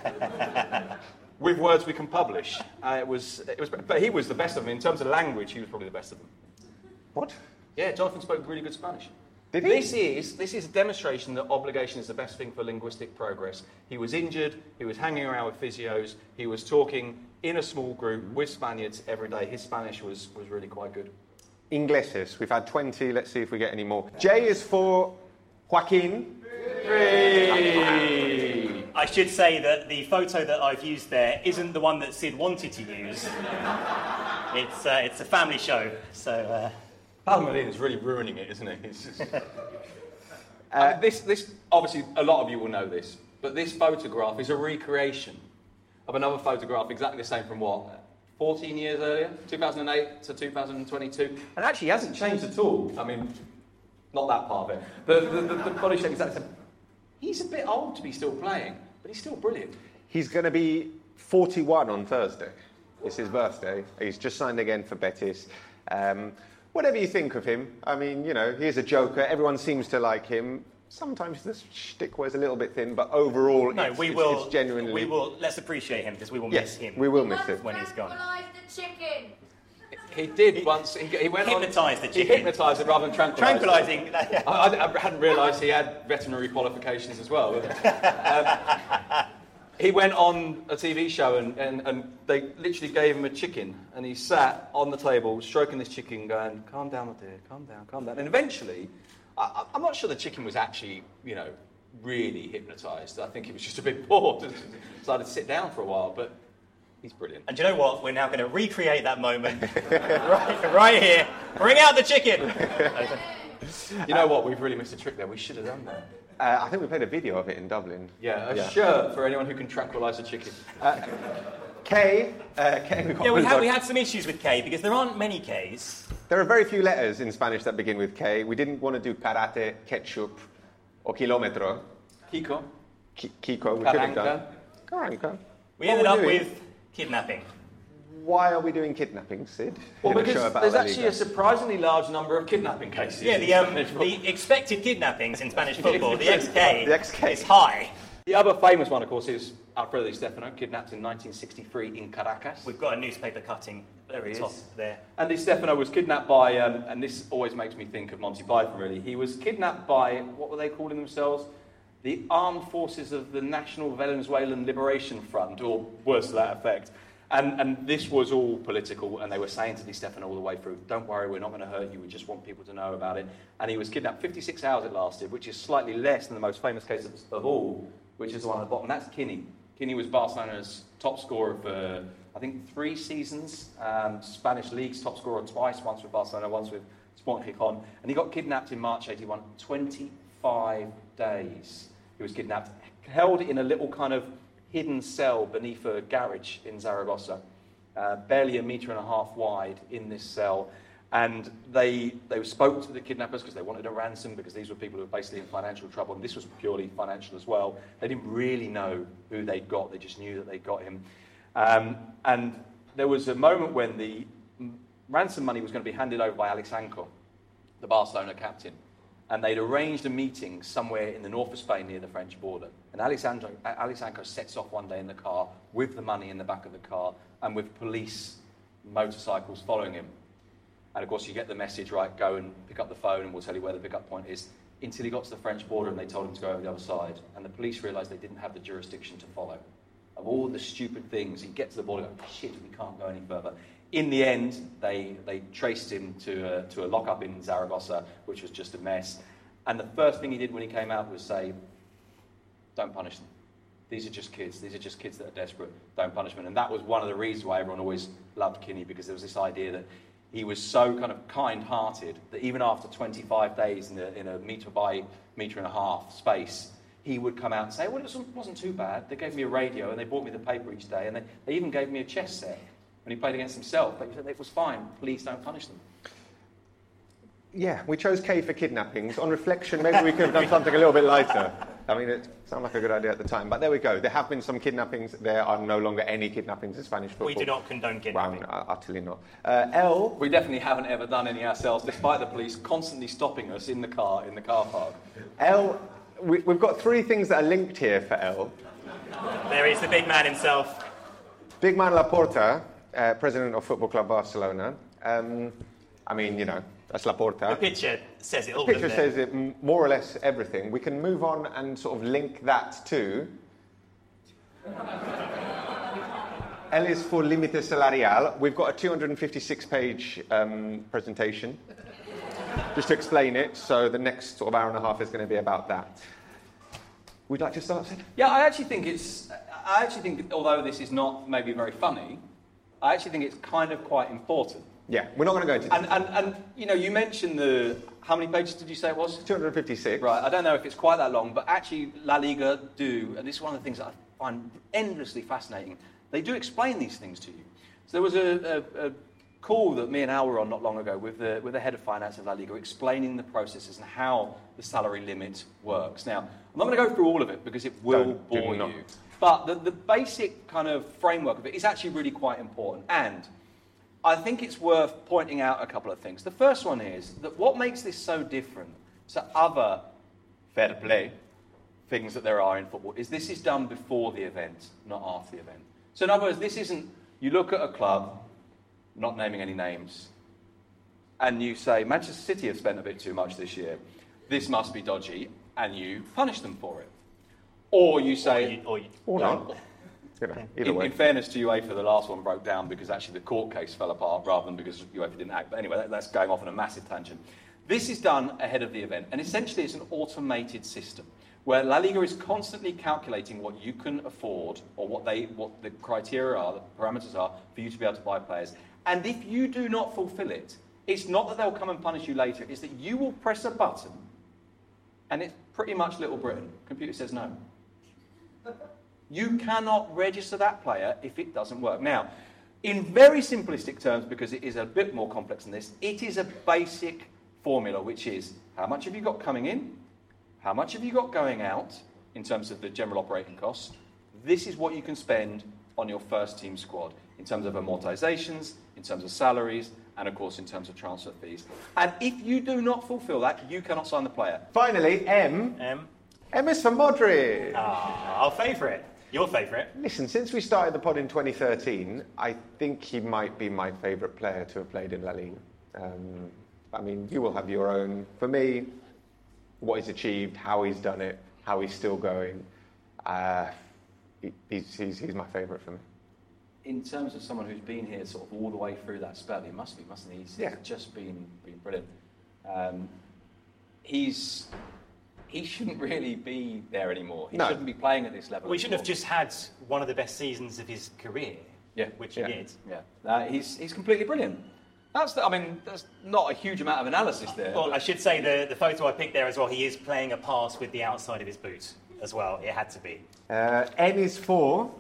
With words we can publish. It was, but he was the best of them. In terms of language, he was probably the best of them. What? Yeah, Jonathan spoke really good Spanish. Did he? This is a demonstration that obligation is the best thing for linguistic progress. He was injured, he was hanging around with physios, he was talking in a small group with Spaniards every day. His Spanish was really quite good. Ingleses. We've had 20. Let's see if we get any more. J is for Joaquin. I should say that the photo that I've used there isn't the one that Sid wanted to use. It's a family show, so... Palmerlin is really ruining it, isn't it? It's just... this obviously, a lot of you will know this, but this photograph is a recreation of another photograph exactly the same from what? 14 years earlier? 2008 to 2022? And actually, he hasn't changed at all. I mean, not that part of it. The body shape is exactly the same. He's a bit old to be still playing, but he's still brilliant. He's going to be 41 on Thursday. It's his birthday. He's just signed again for Betis. Whatever you think of him, I mean, you know, he's a joker. Everyone seems to like him. Sometimes the shtick wears a little bit thin, but overall, it's genuinely... We will. Let's appreciate him, because we will miss him. We will miss him when he's gone. The chicken. He did once. He went hypnotised on. The chicken. He hypnotised it rather than tranquilising. I hadn't realised he had veterinary qualifications as well. He went on a TV show and they literally gave him a chicken, and he sat on the table stroking this chicken, going, "Calm down, my dear, calm down, calm down." And eventually, I'm not sure the chicken was actually, you know, really hypnotised. I think he was just a bit bored and decided to sit down for a while. But he's brilliant. And do you know what? We're now going to recreate that moment right here. Bring out the chicken. You know what? We've really missed a trick there. We should have done that. I think we played a video of it in Dublin. Yeah, a shirt for anyone who can tranquilise a chicken. K. We had some issues with K because there aren't many Ks. There are very few letters in Spanish that begin with K. We didn't want to do karate, ketchup, or kilometro. Kiko. Kiko, we could have done. Carranca. We ended up with kidnapping. Why are we doing kidnapping, Sid? Well, because there's actually a surprisingly large number of kidnapping cases. Yeah, the expected kidnappings in Spanish football, the XK is high. The other famous one, of course, is Alfredo Di Stefano, kidnapped in 1963 in Caracas. We've got a newspaper cutting at the top there. And Di Stefano was kidnapped by, and this always makes me think of Monty Python, really. He was kidnapped by, what were they calling themselves? The Armed Forces of the National Venezuelan Liberation Front, or words to that effect. And this was all political, and they were saying to Di Stefano all the way through, "Don't worry, we're not going to hurt you, we just want people to know about it." And he was kidnapped. 56 hours it lasted, which is slightly less than the most famous case of all, which is the one at the bottom. That's Kinney. Kinney was Barcelona's top scorer for, I think, 3 seasons. Spanish League's top scorer twice, once with Barcelona, once with Sporting Gijón. And he got kidnapped in March 81, 25 days. He was kidnapped, held in a little kind of hidden cell beneath a garage in Zaragoza, barely 1.5 meters wide in this cell. And they spoke to the kidnappers because they wanted a ransom, because these were people who were basically in financial trouble, and this was purely financial as well. They didn't really know who they'd got, they just knew that they'd got him. And there was a moment when the ransom money was going to be handed over by Alex Anco, the Barcelona captain. and they'd arranged a meeting somewhere in the north of Spain near the French border. And Alexandro sets off one day in the car with the money in the back of the car and with police motorcycles following him. And of course you get the message, right, go and pick up the phone and we'll tell you where the pickup point is, until he got to the French border and they told him to go over the other side. And the police realised they didn't have the jurisdiction to follow. Of all the stupid things, he'd get to the border and go, shit, we can't go any further. In the end, they traced him to a lockup in Zaragoza, which was just a mess. And the first thing he did when he came out was say, don't punish them. These are just kids. These are just kids that are desperate. Don't punish them. And that was one of the reasons why everyone always loved Kinney, because there was this idea that he was so kind of kind-hearted that even after 25 days in a metre by metre and a half space, he would come out and say, well, it wasn't too bad. They gave me a radio and they bought me the paper each day, and they even gave me a chess set when he played against himself. But he said, it was fine. Please don't punish them. Yeah, we chose K for kidnappings. On reflection, maybe we could have done something a little bit lighter. I mean, it sounded like a good idea at the time. But there we go. There have been some kidnappings. There are no longer any kidnappings in Spanish football. We do not condone kidnapping. Well, utterly not. L. We definitely haven't ever done any ourselves, despite the police constantly stopping us in the car park. L. We've got three things that are linked here for L. There is the big man himself. Big man Laporta, president of Football Club Barcelona. I mean, you know, that's Laporta. The picture says it all, The picture doesn't it? says it, more or less everything. We can move on and sort of link that to... L is for Límite Salarial. We've got a 256-page presentation, just to explain it, so the next sort of hour and a half is going to be about that. Would you like to start, Sid? Yeah, I actually think, although this is not maybe very funny, I actually think it's kind of quite important. Yeah, we're not going to go into this. And you know, you mentioned how many pages did you say it was? 256. Right, I don't know if it's quite that long, but actually La Liga do, and this is one of the things that I find endlessly fascinating, they do explain these things to you. So there was a call that me and Al were on not long ago with the head of finance of La Liga, explaining the processes and how the salary limit works. Now, I'm not going to go through all of it because it will bore you. But the basic kind of framework of it is actually really quite important. And I think it's worth pointing out a couple of things. The first one is that what makes this so different to other fair play things that there are in football is this is done before the event, not after the event. So in other words, this isn't, you look at a club, not naming any names, and you say, Manchester City have spent a bit too much this year, this must be dodgy, and you punish them for it. Or you say... Or not. You know, either way. In fairness to UEFA, the last one broke down because actually the court case fell apart rather than because UEFA didn't act. But anyway, that's going off on a massive tangent. This is done ahead of the event, and essentially it's an automated system where La Liga is constantly calculating what you can afford or what the criteria are, the parameters are for you to be able to buy players. And if you do not fulfill it, it's not that they'll come and punish you later, it's that you will press a button, and it's pretty much Little Britain. Computer says no. You cannot register that player if it doesn't work. Now, in very simplistic terms, because it is a bit more complex than this, it is a basic formula, which is how much have you got coming in, how much have you got going out in terms of the general operating costs. This is what you can spend on your first team squad in terms of amortizations, in terms of salaries, and of course in terms of transfer fees. And if you do not fulfill that, you cannot sign the player. Finally, M. M is for Modric. Our favourite. Your favourite. Listen, since we started the pod in 2013, I think he might be my favourite player to have played in La Liga. I mean, you will have your own. For me, what he's achieved, how he's done it, how he's still going, he's my favourite for me. In terms of someone who's been here sort of all the way through that spell, he must be, mustn't he? He's just been brilliant. He shouldn't really be there anymore. He shouldn't be playing at this level. We should have just had one of the best seasons of his career, which he did. Yeah, he's completely brilliant. That's not a huge amount of analysis there. Well, I should say the photo I picked there as well, he is playing a pass with the outside of his boot as well. It had to be. N is for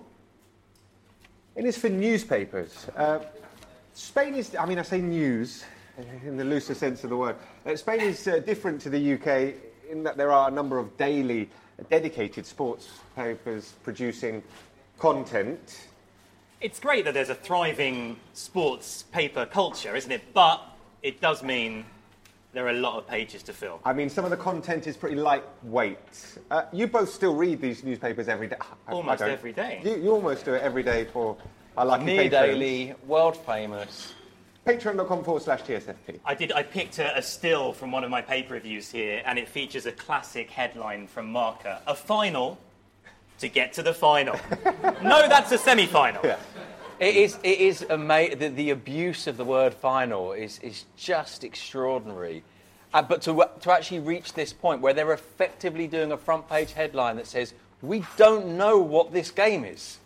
newspapers. Spain is, I say news in the looser sense of the word. Spain is different to the UK in that there are a number of daily dedicated sports papers producing content. It's great that there's a thriving sports paper culture, isn't it? But it does mean There are a lot of pages to fill. I mean, some of the content is pretty lightweight. You both still read these newspapers every day. Almost every day. You almost do it every day for our lucky Near patrons. daily, world famous. Patreon.com/TSFP. I picked a still from one of my paper reviews here, and it features a classic headline from Marca. A final to get to the final. No, that's a semi-final. Yeah. It is amazing. The abuse of the word final is just extraordinary. But to actually reach this point where they're effectively doing a front page headline that says, we don't know what this game is.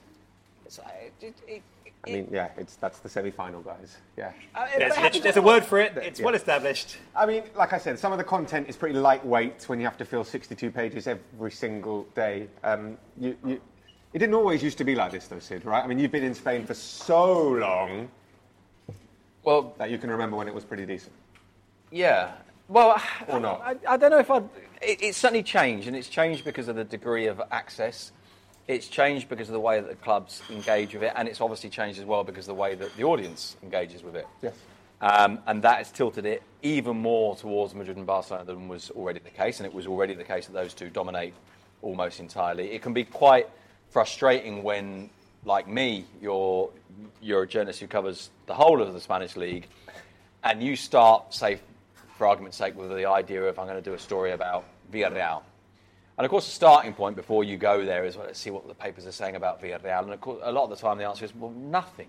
That's the semi-final, guys. Yeah. There's a word for it. It's well established. I mean, like I said, some of the content is pretty lightweight when you have to fill 62 pages every single day. It didn't always used to be like this, though, Sid, right? I mean, you've been in Spain for so long that you can remember when it was pretty decent. Yeah. Well, or not. I don't know if it's certainly changed, and it's changed because of the degree of access. It's changed because of the way that the clubs engage with it, and it's obviously changed as well because of the way that the audience engages with it. Yes. And that has tilted it even more towards Madrid and Barcelona than was already the case, and it was already the case that those two dominate almost entirely. It can be quite frustrating when, like me, you're a journalist who covers the whole of the Spanish league, and you start, say, for argument's sake, with the idea of I'm going to do a story about Villarreal. And of course, the starting point before you go there is, well, let's see what the papers are saying about Villarreal. And of course, a lot of the time the answer is, well, nothing.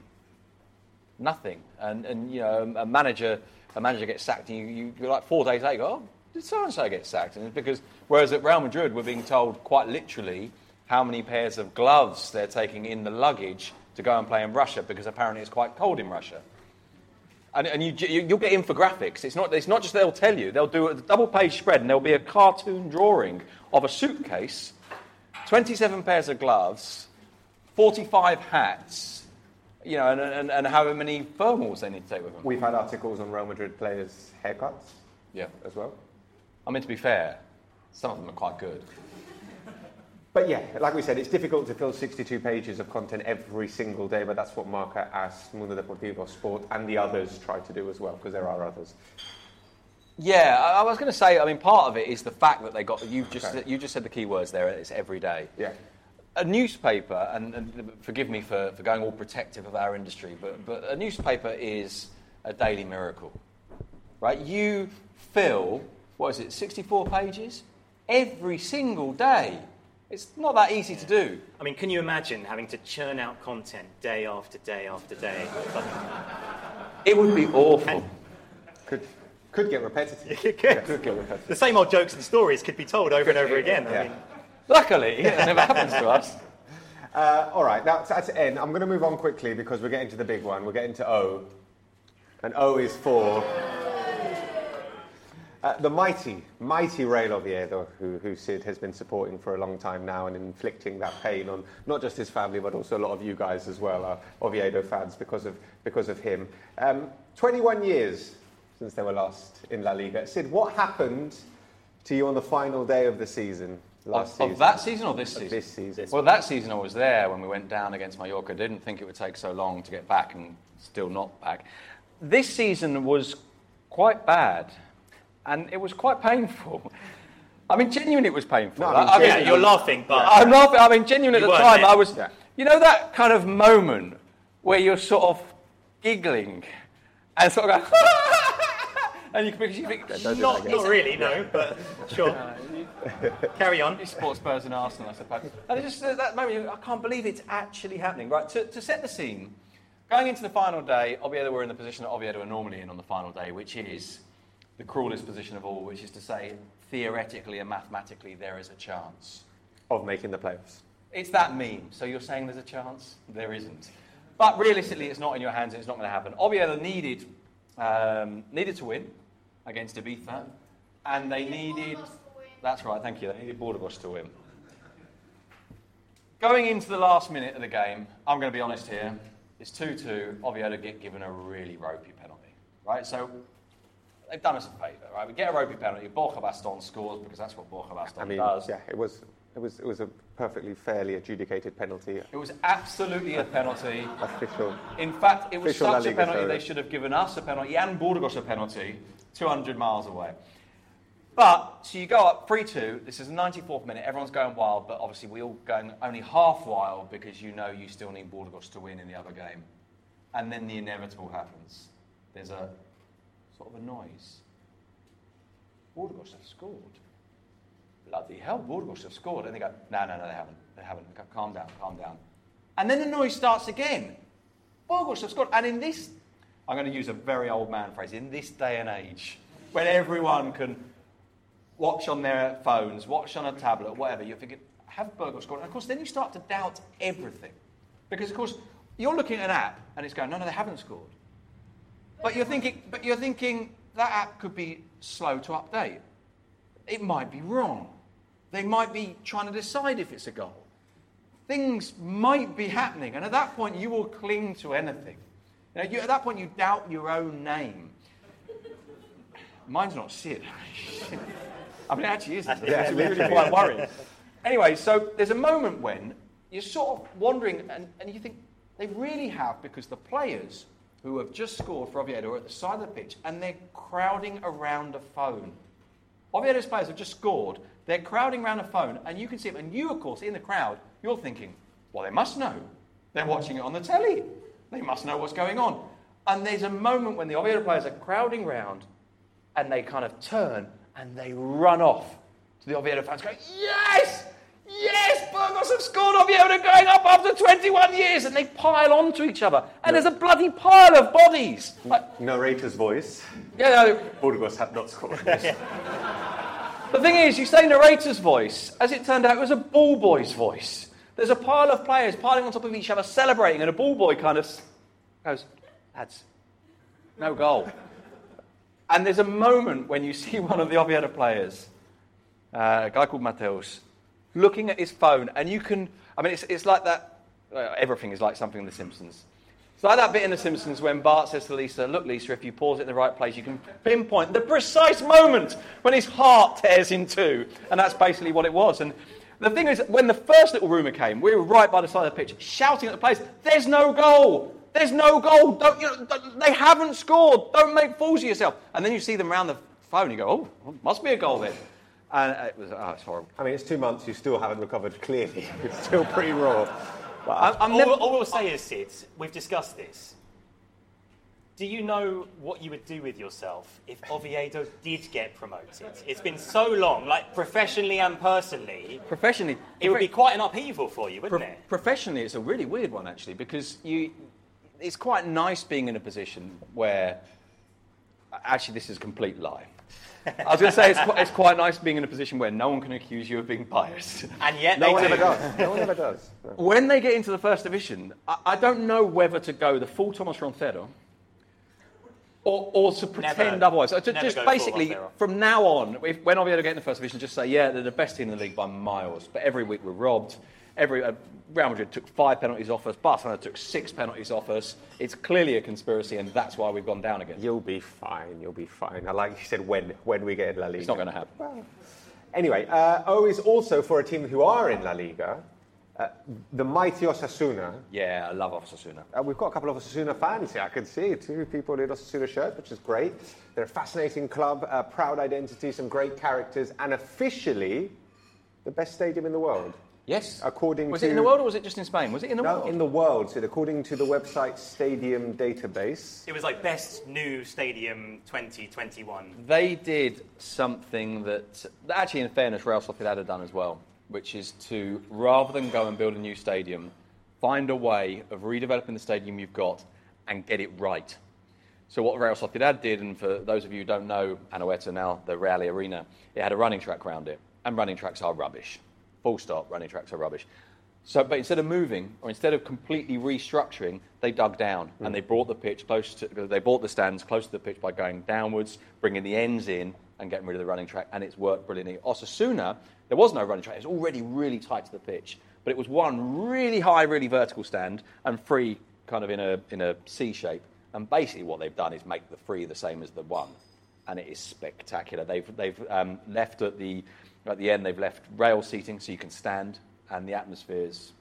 And you know, a manager gets sacked, and you're like 4 days later, you go, oh, did so-and-so get sacked? And it's because, whereas at Real Madrid, we're being told quite literally how many pairs of gloves they're taking in the luggage to go and play in Russia, because apparently it's quite cold in Russia. And you'll get infographics. It's not just they'll tell you. They'll do a double-page spread, and there'll be a cartoon drawing of a suitcase, 27 pairs of gloves, 45 hats, you know, and however many thermals they need to take with them. We've had articles on Real Madrid players' haircuts, as well. I mean, to be fair, some of them are quite good. But yeah, like we said, it's difficult to fill 62 pages of content every single day, but that's what Marca, AS, Mundo Deportivo, Sport, and the others try to do as well, because there are others. Yeah, I was going to say, I mean, part of it is the fact that they got, you just said the key words there, it's every day. Yeah. A newspaper, and forgive me for going all protective of our industry, but a newspaper is a daily miracle, right? You fill, 64 pages every single day. It's not that easy to do. I mean, can you imagine having to churn out content day after day after day? It would be awful. Could get repetitive. It could. Could get repetitive. The same old jokes and stories could be told over and over again. Yeah. I mean, luckily, it never happens to us. All right, now that's N. I'm going to move on quickly because we're getting to the big one. We're getting to O. And O is for the mighty Real Oviedo, who Sid has been supporting for a long time now and inflicting that pain on not just his family, but also a lot of you guys as well, are Oviedo fans because of him. 21 years since they were last in La Liga. Sid, what happened to you on the final day of the season? Of that season or this season? This season. Well, that season I was there when we went down against Mallorca. Didn't think it would take so long to get back, and still not back. This season was quite bad, and it was quite painful. I mean, genuinely it was painful. No, you're laughing, but... I'm laughing. I mean, genuinely at the time, there. I was... Yeah. You know that kind of moment where you're sort of giggling and sort of going... and you think... Not really, no, but sure. Carry on. You're sports person, Arsenal, I suppose. And it's just that moment, I can't believe it's actually happening. Right, to set the scene, going into the final day, Oviedo were in the position that Oviedo are normally in on the final day, which is the cruelest position of all, which is to say, theoretically and mathematically, there is a chance of making the playoffs. It's that meme. So you're saying there's a chance? There isn't. But realistically, it's not in your hands and it's not going to happen. Oviedo needed to win against Ibiza, and they needed... That's right, thank you. They needed Burgos to win. Going into the last minute of the game, I'm going to be honest here, it's 2-2. Oviedo get given a really ropey penalty, right? So they've done us a favour, right? We get a ropey penalty. Borja Baston scores because that's what Borja Baston does. Yeah, it was a perfectly fairly adjudicated penalty. It was absolutely a penalty. Official. In fact, it was such a penalty photo. they should have given us a penalty and Burgos a penalty 200 miles away. But, so you go up 3-2, this is the 94th minute, everyone's going wild, but obviously we all going only half wild because you know you still need Burgos to win in the other game. And then the inevitable happens. There's a sort of a noise. Burgos have scored. Bloody hell, Burgos have scored. And they go, no, they haven't. They haven't. Go, calm down. And then the noise starts again. Burgos have scored. And in this, I'm going to use a very old man phrase, in this day and age, when everyone can watch on their phones, watch on a tablet, whatever, you're thinking, have Burgos scored? And of course, then you start to doubt everything. Because, of course, you're looking at an app and it's going, no, they haven't scored. But you're thinking that app could be slow to update. It might be wrong. They might be trying to decide if it's a goal. Things might be happening, and at that point you will cling to anything. At that point you doubt your own name. Mine's not Sid. I mean, it actually isn't. It's really quite worrying. Anyway, so there's a moment when you're sort of wondering, and you think they really have, because the players who have just scored for Oviedo are at the side of the pitch and they're crowding around a phone. Oviedo's players have just scored, they're crowding around a phone, and you can see it. And you, of course, in the crowd, you're thinking, well, they must know. They're watching it on the telly. They must know what's going on. And there's a moment when the Oviedo players are crowding round and they kind of turn and they run off to the Oviedo fans going, yes! Yes, Burgos have scored, Oviedo going up after 21 years, and they pile onto each other. And there's a bloody pile of bodies. Narrator's voice. Yeah, Burgos have not scored. The thing is, you say narrator's voice. As it turned out, it was a ball boy's voice. There's a pile of players piling on top of each other, celebrating, and a ball boy kind of goes, lads, no goal. And there's a moment when you see one of the Oviedo players, a guy called Mateus, looking at his phone, and you can, I mean, it's like that, everything is like something in The Simpsons. It's like that bit in The Simpsons when Bart says to Lisa, look, Lisa, if you pause it in the right place, you can pinpoint the precise moment when his heart tears in two. And that's basically what it was. And the thing is, when the first little rumour came, we were right by the side of the pitch, shouting at the players, there's no goal! There's no goal! They haven't scored! Don't make fools of yourself! And then you see them round the phone, you go, oh, must be a goal then. And it's horrible. I mean, it's 2 months, you still haven't recovered clearly. It's still pretty raw. But all we'll say is, Sid, we've discussed this. Do you know what you would do with yourself if Oviedo did get promoted? It's been so long, like professionally and personally. Professionally, it would be quite an upheaval for you, wouldn't it? Professionally, it's a really weird one, actually, because it's quite nice being in a position where, actually, this is a complete lie. I was going to say it's quite nice being in a position where no one can accuse you of being biased. And yet no one ever does. No one ever does. No. When they get into the first division, I don't know whether to go the full Thomas Roncero or to pretend otherwise. So just basically, from now on, when Oviedo get in the first division, just say, yeah, they're the best team in the league by miles. But every week we're robbed. Real Madrid took 5 penalties off us. Barcelona took 6 penalties off us. It's clearly a conspiracy, and that's why we've gone down again. You'll be fine. You'll be fine. I like you said when we get in La Liga. It's not going to happen. Well, anyway, O is also for a team who are in La Liga, the mighty Osasuna. Yeah, I love Osasuna. We've got a couple of Osasuna fans here. I can see 2 people in Osasuna shirts, which is great. They're a fascinating club, proud identity, some great characters, and officially the best stadium in the world. Yes. Was it in the world or was it just in Spain? Was it in the world? No, in the world. So according to the website Stadium Database. It was like Best New Stadium 2021. They did something that, actually in fairness, Real Sociedad had done as well, which is to, rather than go and build a new stadium, find a way of redeveloping the stadium you've got and get it right. So what Real Sociedad did, and for those of you who don't know, Anoeta now, the Real Arena, it had a running track around it, and running tracks are rubbish. Full stop, running tracks are rubbish. So, but instead of moving, or instead of completely restructuring, they dug down and they brought the pitch they brought the stands close to the pitch by going downwards, bringing the ends in and getting rid of the running track, and it's worked brilliantly. Osasuna, there was no running track, it was already really tight to the pitch, but it was one really high, really vertical stand and 3 kind of in a C shape. And basically what they've done is make the 3 the same as the 1, and it is spectacular. They've left at the end, they've left rail seating so you can stand, and the atmosphere is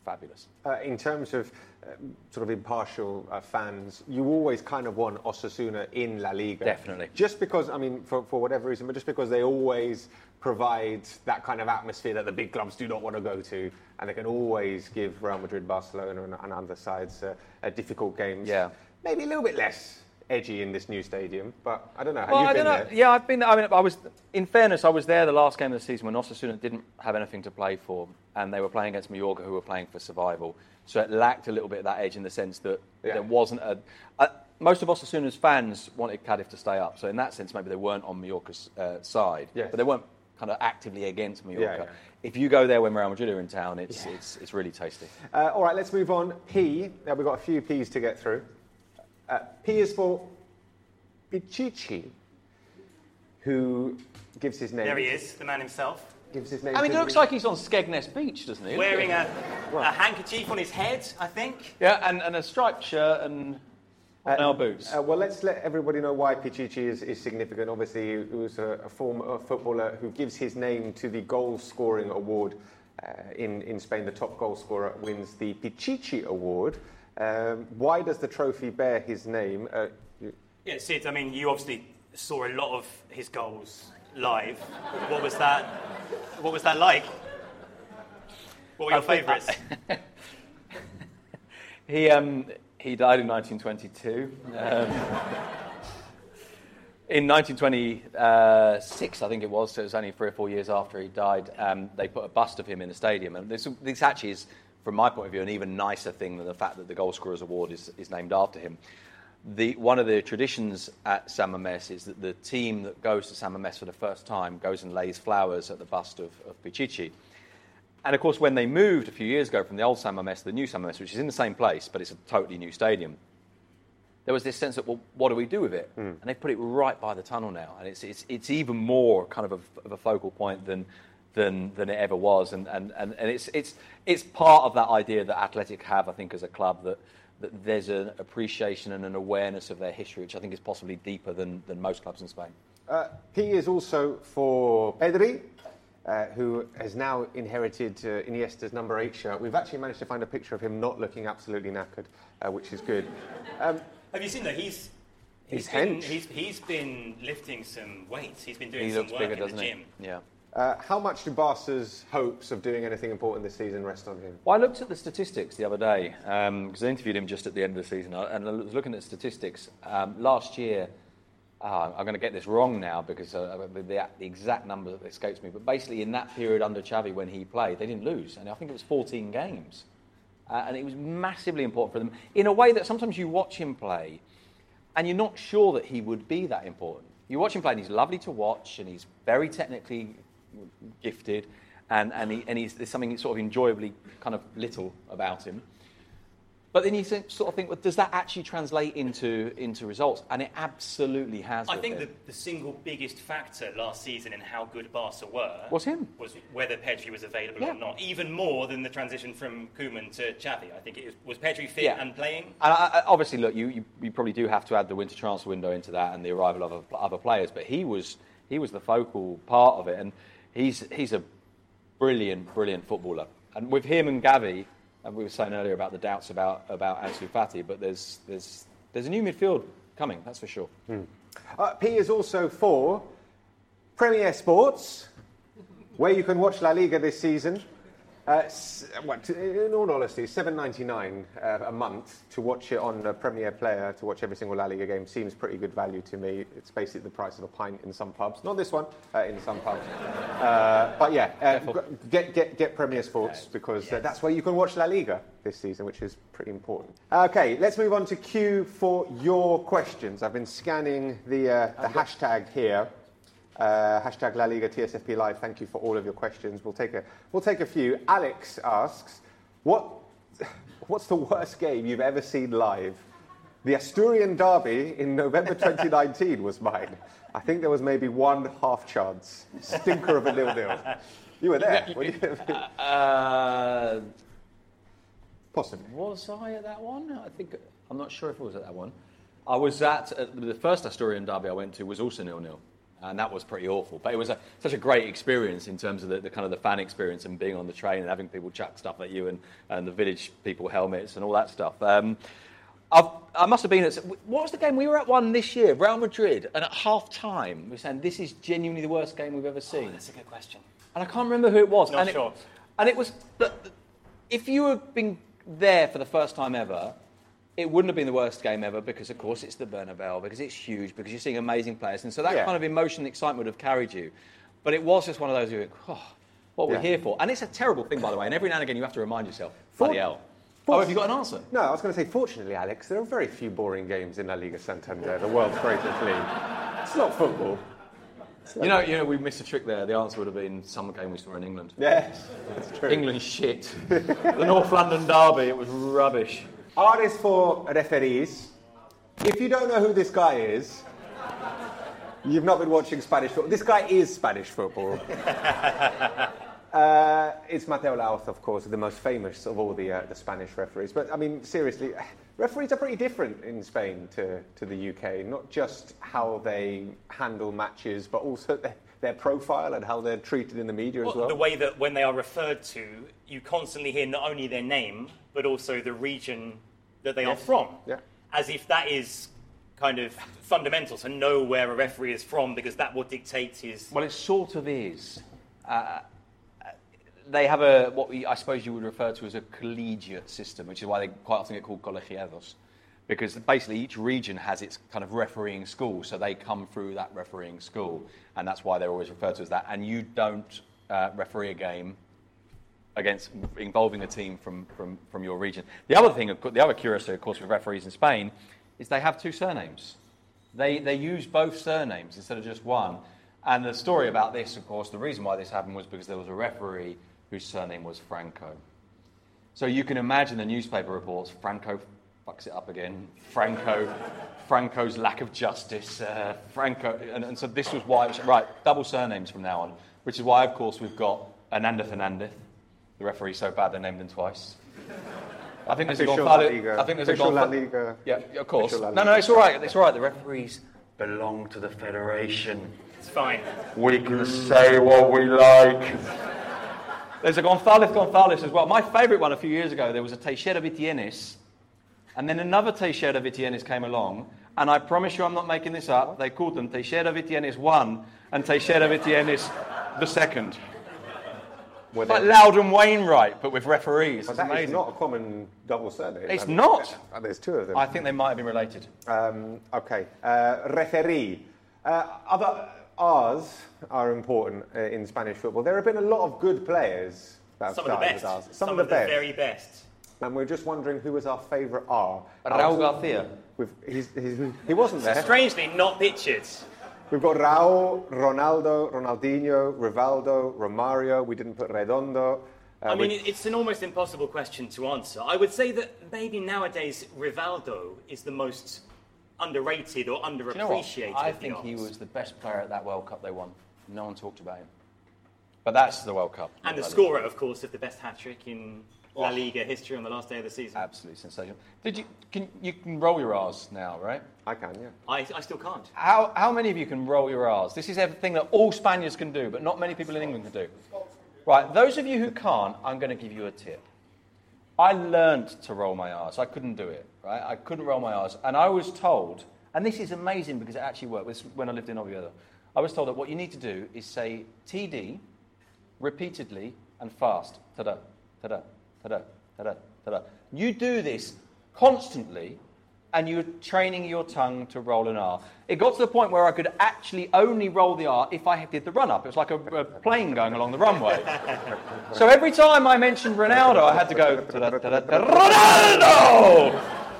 fabulous. In terms of sort of impartial fans, you always kind of want Osasuna in La Liga. Definitely. Just because, I mean, for whatever reason, but just because they always provide that kind of atmosphere that the big clubs do not want to go to, and they can always give Real Madrid, Barcelona and other sides difficult games. Yeah. Maybe a little bit less edgy in this new stadium, but I don't know. Well, I don't know. There? Yeah, I've been there. I mean, in fairness, I was there the last game of the season when Osasuna didn't have anything to play for, and they were playing against Mallorca, who were playing for survival. So it lacked a little bit of that edge in the sense that there wasn't most of Osasuna's fans wanted Cadiz to stay up. So in that sense, maybe they weren't on Mallorca's side, but they weren't kind of actively against Mallorca. If you go there when Real Madrid are in town, it's really tasty. All right, let's move on. P. Now we've got a few P's to get through. P is for Pichichi, who gives his name. There he is, the man himself. Gives his name. I mean, it looks like he's on Skegness Beach, doesn't he? Wearing a handkerchief on his head, I think. Yeah, and a striped shirt and nail boots. Well, let's let everybody know why Pichichi is significant. Obviously, he was a former footballer who gives his name to the goal-scoring award in Spain. The top goal scorer wins the Pichichi Award. Why does the trophy bear his name? Yeah, Sid, I mean, you obviously saw a lot of his goals live. What was that like? What were your favourites? He died in 1922. In 1926, I think it was, so it was only 3 or 4 years after he died, they put a bust of him in the stadium. And this actually is, from my point of view, an even nicer thing than the fact that the Goal Scorers Award is named after him. One of the traditions at San Mamés is that the team that goes to San Mamés for the first time goes and lays flowers at the bust of Pichichi. And of course, when they moved a few years ago from the old San Mamés to the new San Mamés, which is in the same place, but it's a totally new stadium, there was this sense that, well, what do we do with it? And they put it right by the tunnel now, and it's even more kind of a focal point than it ever was, and it's part of that idea that Athletic have, I think, as a club, that there's an appreciation and an awareness of their history, which I think is possibly deeper than most clubs in Spain. P is also for Pedri, who has now inherited Iniesta's number 8 shirt. We've actually managed to find a picture of him not looking absolutely knackered, which is good. Have you seen that? He's been lifting some weights. He's been doing some work in the gym. Yeah. How much do Barca's hopes of doing anything important this season rest on him? Well, I looked at the statistics the other day, because I interviewed him just at the end of the season, and I was looking at the statistics. Last year, I'm going to get this wrong now because the exact number escapes me, but basically in that period under Xavi when he played, they didn't lose, and I think it was 14 games. And it was massively important for them, in a way that sometimes you watch him play, and you're not sure that he would be that important. You watch him play, and he's lovely to watch, and he's very technically gifted, and there's something sort of enjoyably kind of little about him. But then you sort of think, well, does that actually translate into results? And it absolutely has. I think the single biggest factor last season in how good Barca were was whether Pedri was available or not. Even more than the transition from Koeman to Xavi. I think was Pedri fit and playing. And obviously, look, you probably do have to add the winter transfer window into that and the arrival of other players. But he was the focal part of it, and he's a brilliant footballer. And with him and Gavi. And we were saying earlier about the doubts about Ansu Fati, but there's a new midfield coming, that's for sure. P is also for Premier Sports, where you can watch La Liga this season. In all honesty, $7.99 a month to watch it on Premier Player, to watch every single La Liga game seems pretty good value to me. It's basically the price of a pint in some pubs. Not this one, in some pubs. But yeah, get Premier Sports because that's where you can watch La Liga this season, which is pretty important. Okay, let's move on to Q for your questions. I've been scanning the hashtag here. Hashtag La Liga TSFP Live. Thank you for all of your questions. We'll take a few. Alex asks, what's the worst game you've ever seen live? The Asturian derby in November 2019 was mine. I think there was maybe one half chance. Stinker of a 0-0. You were there. Possibly. Was I at that one? I'm not sure if I was at that one. I was at the first Asturian derby I went to was also 0-0. And that was pretty awful. But it was such a great experience in terms of the kind of the fan experience and being on the train and having people chuck stuff at you and the village people helmets and all that stuff. I must have been at... What was the game? We were at one this year, Real Madrid, and at half-time we were saying, this is genuinely the worst game we've ever seen. Oh, that's a good question. And I can't remember who it was. Not sure. And it was... If you had been there for the first time ever, it wouldn't have been the worst game ever because, of course, it's the Bernabeu, because it's huge, because you're seeing amazing players. And so that kind of emotion and excitement would have carried you. But it was just one of those you think, what we're here for. And it's a terrible thing, by the way. And every now and again you have to remind yourself, bloody hell. Oh, have you got an answer? No, I was going to say, fortunately, Alex, there are very few boring games in La Liga Santander, the world's greatest league. It's not football. You know, we missed a trick there. The answer would have been some game we saw in England. Yes, that's true. England shit. The North London derby, it was rubbish. R is for referees. If you don't know who this guy is, you've not been watching Spanish football. This guy is Spanish football. It's Mateo Laoz, of course, the most famous of all the Spanish referees. But, I mean, seriously, referees are pretty different in Spain to the UK. Not just how they handle matches, but also their profile and how they're treated in the media as well. The way that when they are referred to, you constantly hear not only their name, but also the region that they are from. Yeah. As if that is kind of fundamental to know where a referee is from, because that will dictate his... Well, it sort of is. They have I suppose you would refer to as a collegiate system, which is why they quite often get called colegiados, because basically each region has its kind of refereeing school, so they come through that refereeing school, and that's why they're always referred to as that. And you don't referee a game involving a team from your region. The other curiosity, of course, with referees in Spain is they have two surnames. They use both surnames instead of just one. And the story about this, of course, the reason why this happened was because there was a referee whose surname was Franco. So you can imagine the newspaper reports, Franco fucks it up again, Franco's lack of justice, Franco, and so this was why it was, right, double surnames from now on, which is why, of course, we've got Hernando Fernandez, the referee's so bad they named him twice. I think there's a Gonzalo. Yeah, of course. No, it's all right. It's all right. The referees belong to the federation. It's fine. We can say what we like. There's a González as well. My favourite one a few years ago, there was a Teixeira Vitienes, and then another Teixeira Vitienes came along, and I promise you I'm not making this up, they called them Teixeira Vitienes 1 and Teixeira Vitienes the second. Like Loudon Wainwright, but with referees. But that is not a common double surname. It's not. There's two of them. I think they might have been related. Okay. Referee. Other R's are important in Spanish football. There have been a lot of good players that have started with R's. Some of the very best. And we're just wondering who was our favourite R. Raúl García. He wasn't there. Strangely, not pictured. We've got Raúl, Ronaldo, Ronaldinho, Rivaldo, Romario. We didn't put Redondo. It's an almost impossible question to answer. I would say that maybe nowadays Rivaldo is the most underrated or underappreciated. You know I think he was the best player at that World Cup they won. No one talked about him. But that's the World Cup. And the scorer, of course, of the best hat-trick in La Liga history on the last day of the season. Absolutely sensational. You can roll your R's now, right? I can, yeah. I still can't. How many of you can roll your R's? This is everything that all Spaniards can do, but not many people in England can do. Right, those of you who can't, I'm going to give you a tip. I learned to roll my R's. I couldn't do it, right? I couldn't roll my R's. And I was told, and this is amazing because it actually worked, this was when I lived in Oviedo. I was told that what you need to do is say TD repeatedly and fast. Ta-da, ta-da, ta-da, ta-da, ta-da. You do this constantly, and you're training your tongue to roll an R. It got to the point where I could actually only roll the R if I did the run-up. It was like a plane going along the runway. So every time I mentioned Ronaldo, I had to go, Ronaldo!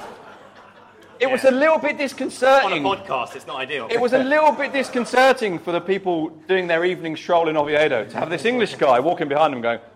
It was a little bit disconcerting. On a podcast, it's not ideal. It was a little bit disconcerting for the people doing their evening stroll in Oviedo to have this English guy walking behind them going,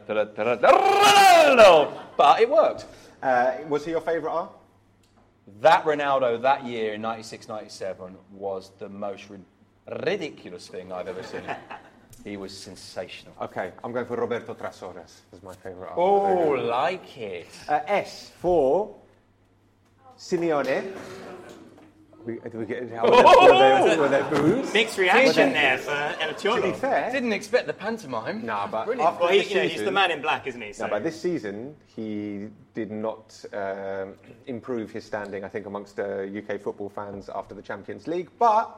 Ronaldo! But it worked. Was he your favourite R? That Ronaldo that year in 96-97 was the most ridiculous thing I've ever seen. He was sensational. Okay, I'm going for Roberto Trasores as my favourite. Oh, like it. S for Simeone. Did we get were there boos? Mixed reaction there for El Cholo. To be fair, Didn't expect the pantomime. no, but Brilliant. after Well, this he's season, the man in black, isn't he? So. no, but this season he did not improve his standing, I think, amongst UK football fans after the Champions League. But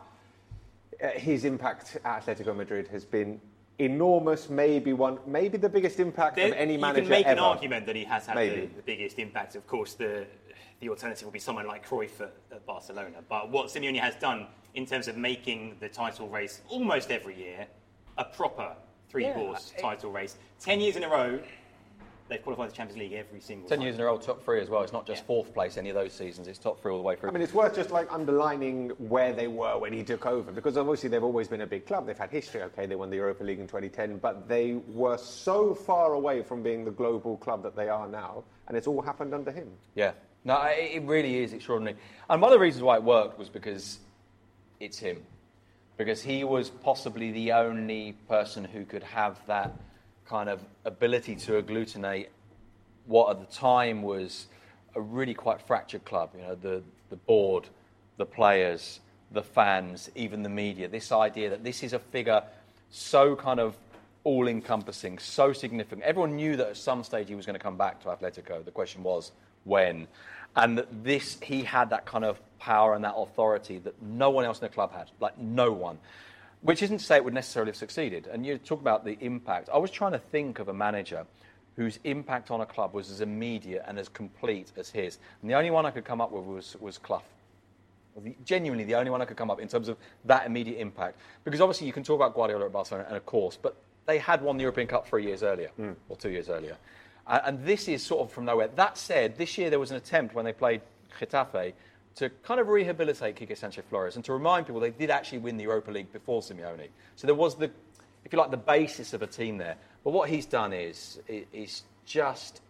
his impact at Atletico Madrid has been enormous. Maybe the biggest impact of any manager ever. You can make an argument that he has had Maybe. the biggest impact. Of course, the alternative will be someone like Cruyff at Barcelona. But what Simeone has done in terms of making the title race almost every year a proper three-horse title race. 10 years in a row, they've qualified the Champions League every single 10 time. years in a row, top three as well. It's not just fourth place any of those seasons. It's top three all the way through. I mean, it's worth just like underlining where they were when he took over, because obviously they've always been a big club. They've had history. Okay, they won the Europa League in 2010, but they were so far away from being the global club that they are now, and it's all happened under him. Yeah. No, it really is extraordinary. And one of the reasons why it worked was because it's him. Because he was possibly the only person who could have that kind of ability to agglutinate what at the time was a really quite fractured club. You know, the board, the players, the fans, even the media. This idea that this is a figure so kind of all-encompassing, so significant. Everyone knew that at some stage he was going to come back to Atletico. The question was when. And he had that kind of power and that authority that no one else in the club had. Like, no one. Which isn't to say it would necessarily have succeeded. And you talk about the impact. I was trying to think of a manager whose impact on a club was as immediate and as complete as his. And the only one I could come up with was Clough. Genuinely the only one I could come up in terms of that immediate impact. Because obviously you can talk about Guardiola at Barcelona, and of course, but they had won the European Cup 3 years earlier, or 2 years earlier. And this is sort of from nowhere. That said, this year there was an attempt when they played Getafe to kind of rehabilitate Quique Sanchez-Flores and to remind people they did actually win the Europa League before Simeone. So there was if you like, the basis of a team there. But what he's done is just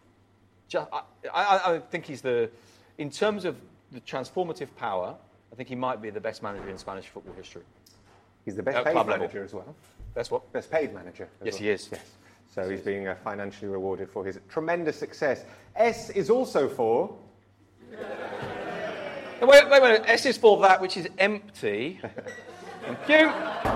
I think he's in terms of the transformative power, I think he might be the best manager in Spanish football history. He's the best paid manager as well. Best what? Best paid manager. Yes, he is. Yes. So he's being financially rewarded for his tremendous success. S is also for... Wait a minute. S is for that which is empty. Thank you.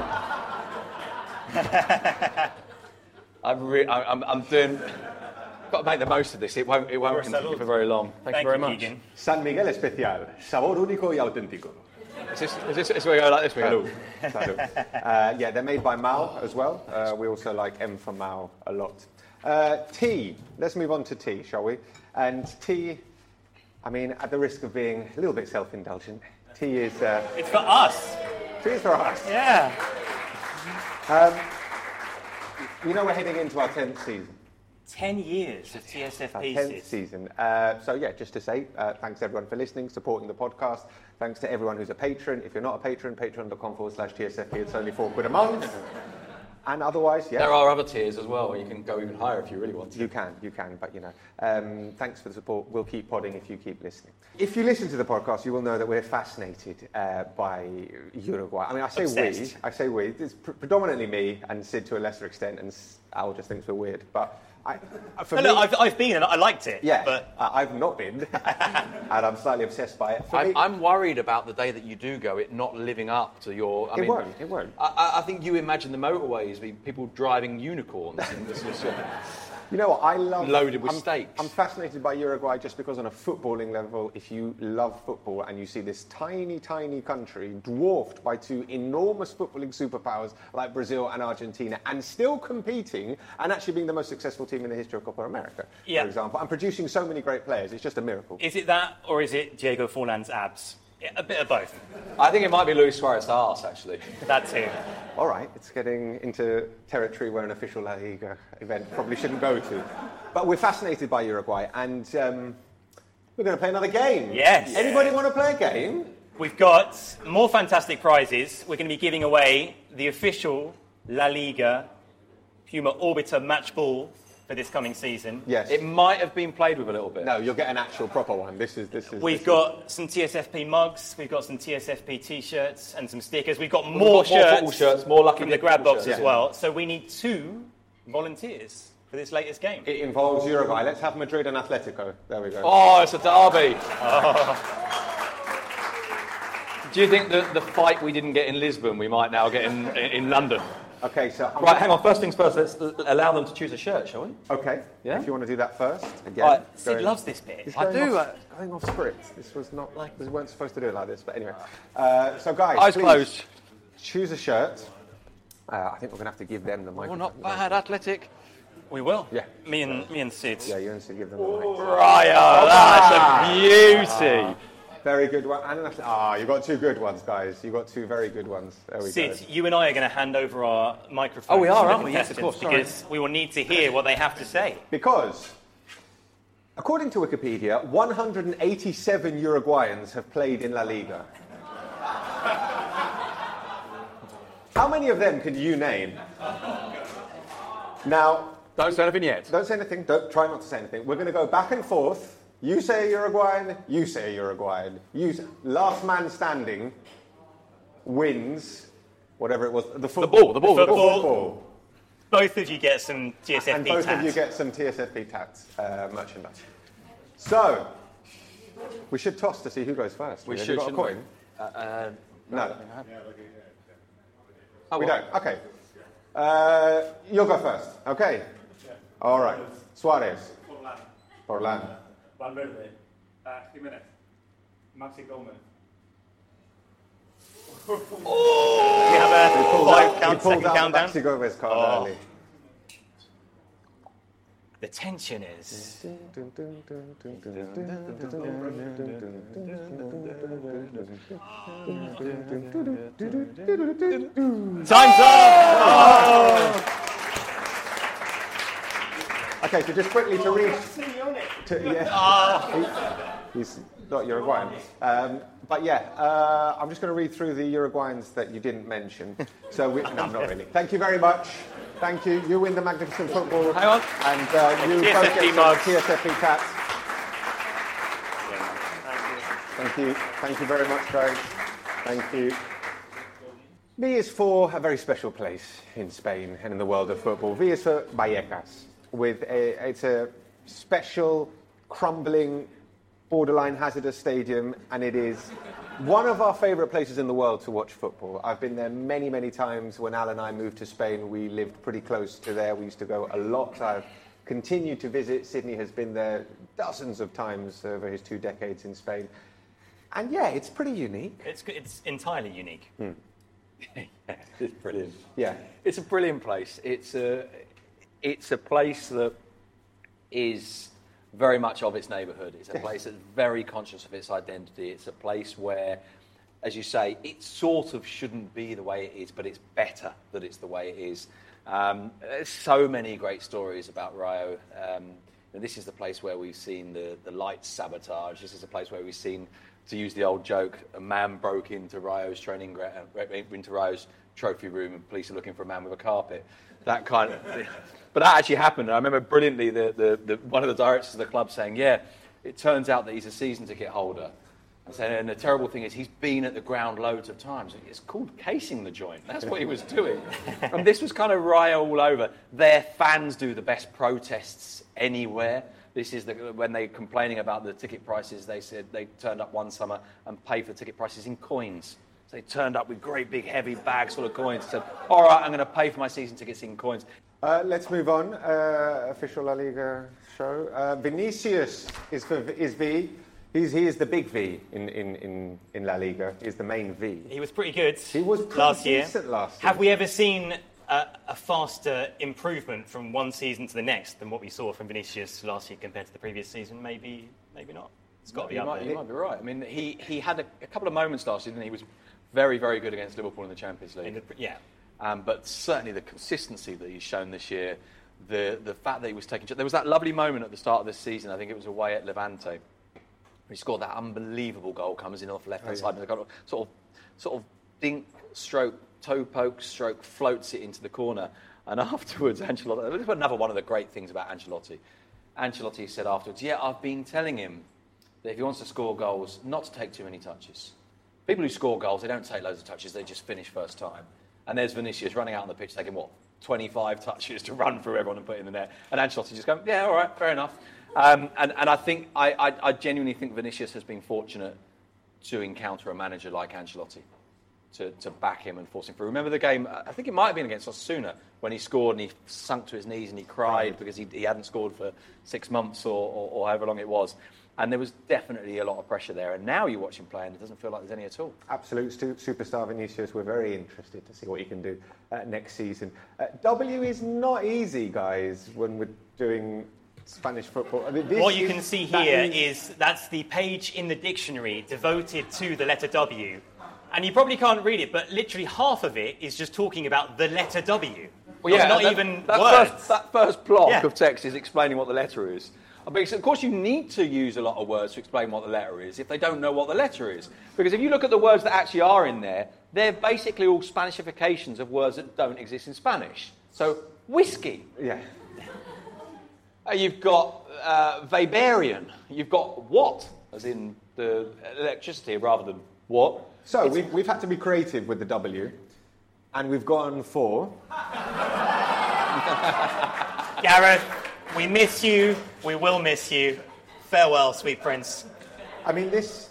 I'm doing... Got to make the most of this. It won't continue for very long. Thank you very much. Keegan. San Miguel Especial. Sabor único y auténtico. Is this where we go like this? Salud. Yeah, they're made by Mao as well. We also like M for Mao a lot. Tea. Let's move on to tea, shall we? And tea, I mean, at the risk of being a little bit self-indulgent, tea is... It's for us. Tea is for us. Yeah. You know we're heading into our 10th season. 10 years of TSF Our pieces. 10th season. So yeah, just to say, thanks everyone for listening, supporting the podcast. Thanks to everyone who's a patron. If you're not a patron, patreon.com/TSFP. It's only £4 a month. And otherwise, yeah. There are other tiers as well where you can go even higher if you really want to. You can, but you know. Thanks for the support. We'll keep podding if you keep listening. If you listen to the podcast, you will know that we're fascinated by Uruguay. I mean, I say we. It's predominantly me and Sid to a lesser extent, and Al just thinks we're weird. But I've been and I liked it. Yeah, but I've not been, and I'm slightly obsessed by it. I'm worried about the day that you do go, it not living up to your... It won't. I think you imagine the motorways, people driving unicorns. And this sort of, you know what, I love... Loaded with steaks. I'm fascinated by Uruguay just because on a footballing level, if you love football and you see this tiny, tiny country dwarfed by two enormous footballing superpowers like Brazil and Argentina and still competing and actually being the most successful team in the history of Copa America, for example, and producing so many great players, it's just a miracle. Is it that or is it Diego Forlan's abs? Yeah, a bit of both. I think it might be Luis Suarez's arse, actually. That too. All right, it's getting into territory where an official La Liga event probably shouldn't go to. But we're fascinated by Uruguay, and we're going to play another game. Yes. Anybody want to play a game? We've got more fantastic prizes. We're going to be giving away the official La Liga Puma Orbiter match ball for this coming season. Yes. It might have been played with a little bit. No, you'll get an actual proper one. We've got some TSFP mugs, we've got some TSFP t-shirts and some stickers. We've got more football shirts, more lucky from the grab box shirts. as well. So we need 2 volunteers for this latest game. It involves Uruguay. Let's have Madrid and Atletico. There we go. Oh, it's a derby. Do you think that the fight we didn't get in Lisbon, we might now get in London? Okay, so... Right, hang on. First things first, let's allow them to choose a shirt, shall we? Okay, Yeah? if you want to do that first. Again, Right, Sid loves this bit. It's I going do, Off, going off script. This was not like... We weren't supposed to do it like this, but anyway. So, guys, Eyes please closed. choose a shirt. I think we're going to have to give them the microphone. Well, not bad, Athletic. We will. Yeah. Me and Sid. Yeah, you and Sid give them the microphone. Ryo, that's a beauty. Very good one. You got two good ones, guys. You got two very good ones. There we go. Sid, you and I are going to hand over our microphones. Oh, we are, to the aren't we? Yes, of contestants, course, sorry. Because we will need to hear what they have to say. Because, according to Wikipedia, 187 Uruguayans have played in La Liga. How many of them can you name? Now... Don't say anything yet. Don't say anything. Try not to say anything. We're going to go back and forth. You say a Uruguayan, you say a Uruguayan. Last man standing wins whatever it was. The football. The ball. Both of you get some TSFP And both tats. of you get some TSFP tats merchandise. So, we should toss to see who goes first. We Have should, you got a shouldn't coin? we? No. Oh, We well. don't. Okay. You'll go first. Okay. All right. Suarez. Forlan. Valverde. Jimenez. Maxi Gomez. We have a He pulled out countdown. Maxi Gomez card early. The tension is... Time's up! Okay, so just quickly to read. He's not Uruguayan. But yeah, I'm just going to read through the Uruguayans that you didn't mention. So no, not really. Thank you very much. Thank you. You win the Magnificent Football. Hang on. And you both TSFP get some mugs. TSFP tats. Thank you. Thank you very much, guys. Thank you. V is for a very special place in Spain and in the world of football. V is for Vallecas. It's a special, crumbling, borderline hazardous stadium, and it is one of our favourite places in the world to watch football. I've been there many, many times. When Al and I moved to Spain, we lived pretty close to there. We used to go a lot. I've continued to visit. Sydney has been there dozens of times over his 2 decades in Spain. And yeah, it's pretty unique. It's entirely unique. It's brilliant. Yeah. It's a brilliant place. It's a place that is very much of its neighbourhood. It's a place that's very conscious of its identity. It's a place where, as you say, it sort of shouldn't be the way it is, but it's better that it's the way it is. There's so many great stories about Rio. This is the place where we've seen the lights sabotage. This is a place where we've seen, to use the old joke, a man broke into Rio's into Rio's trophy room, and police are looking for a man with a carpet. That kind of... But that actually happened. I remember brilliantly the one of the directors of the club saying, yeah, it turns out that he's a season ticket holder. And the terrible thing is he's been at the ground loads of times. It's called casing the joint. That's what he was doing. And this was kind of Rio all over. Their fans do the best protests anywhere. This is when they're complaining about the ticket prices, they said they turned up one summer and paid for ticket prices in coins. So they turned up with great big heavy bags full of coins and said, all right, I'm going to pay for my season tickets in coins. Let's move on. Official La Liga show. Vinicius is V. He is the big V in La Liga. He's the main V. He was pretty good. He was pretty last year. decent last year. Have we ever seen a faster improvement from one season to the next than what we saw from Vinicius last year compared to the previous season? Maybe not. It's got to be up there. You might be right. I mean, he had a couple of moments last season. He was very, very good against Liverpool in the Champions League. But certainly the consistency that he's shown this year, the fact that he was taking... There was that lovely moment at the start of this season, I think it was away at Levante. He scored that unbelievable goal, comes in off the left-hand side, and sort of dink, stroke, toe poke, stroke, floats it into the corner. And afterwards, Ancelotti... This was another one of the great things about Ancelotti. Ancelotti said afterwards, yeah, I've been telling him that if he wants to score goals, not to take too many touches. People who score goals, they don't take loads of touches, they just finish first time. And there's Vinicius running out on the pitch taking, 25 touches to run through everyone and put it in the net. And Ancelotti just going, yeah, all right, fair enough. And I think, I genuinely think Vinicius has been fortunate to encounter a manager like Ancelotti, to back him and force him through. Remember the game, I think it might have been against Osasuna, when he scored and he sunk to his knees and he cried because he hadn't scored for 6 months or however long it was. And there was definitely a lot of pressure there. And now you watch him play and it doesn't feel like there's any at all. Absolute superstar Vinicius. We're very interested to see what he can do next season. W is not easy, guys, when we're doing Spanish football. I mean, what you can see here is that's the page in the dictionary devoted to the letter W. And you probably can't read it, but literally half of it is just talking about the letter W. Well, yeah, not even words. That first block of text is explaining what the letter is. Because, of course, you need to use a lot of words to explain what the letter is if they don't know what the letter is. Because if you look at the words that actually are in there, they're basically all Spanishifications of words that don't exist in Spanish. So, whiskey. Yeah. You've got Weberian. You've got what, as in the electricity rather than what. So, we've had to be creative with the W, and we've gone for... Gareth, we miss you. We will miss you. Farewell, sweet prince. I mean, this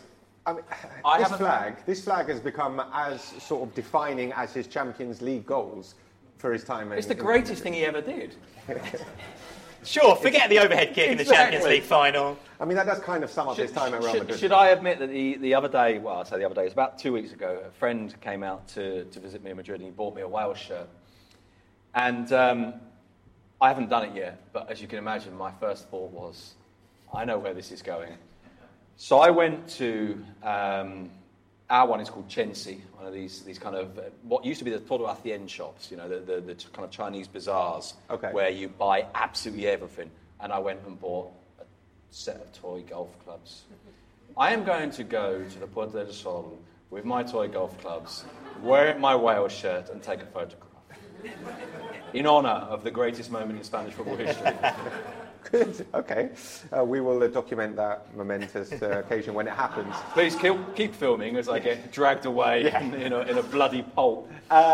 flag has become as sort of defining as his Champions League goals for his time. It's the greatest thing he ever did. Sure, forget the overhead kick in the Champions League final. I mean, that does kind of sum up his time at Real Madrid. Should I admit that the other day, well, I'll say the other day, it was about 2 weeks ago, a friend came out to visit me in Madrid and he bought me a Wales shirt. And I haven't done it yet, but as you can imagine, my first thought was, I know where this is going. So I went to, our one is called Chensi, one of these kind of, what used to be the Todo Hacienda shops, you know, the kind of Chinese bazaars, where you buy absolutely everything. And I went and bought a set of toy golf clubs. I am going to go to the Puerta del Sol with my toy golf clubs, wear my Wales shirt and take a photograph. In honour of the greatest moment in Spanish football history. Good, okay. We will document that momentous occasion when it happens. Please keep filming as I get dragged away in a bloody pulp.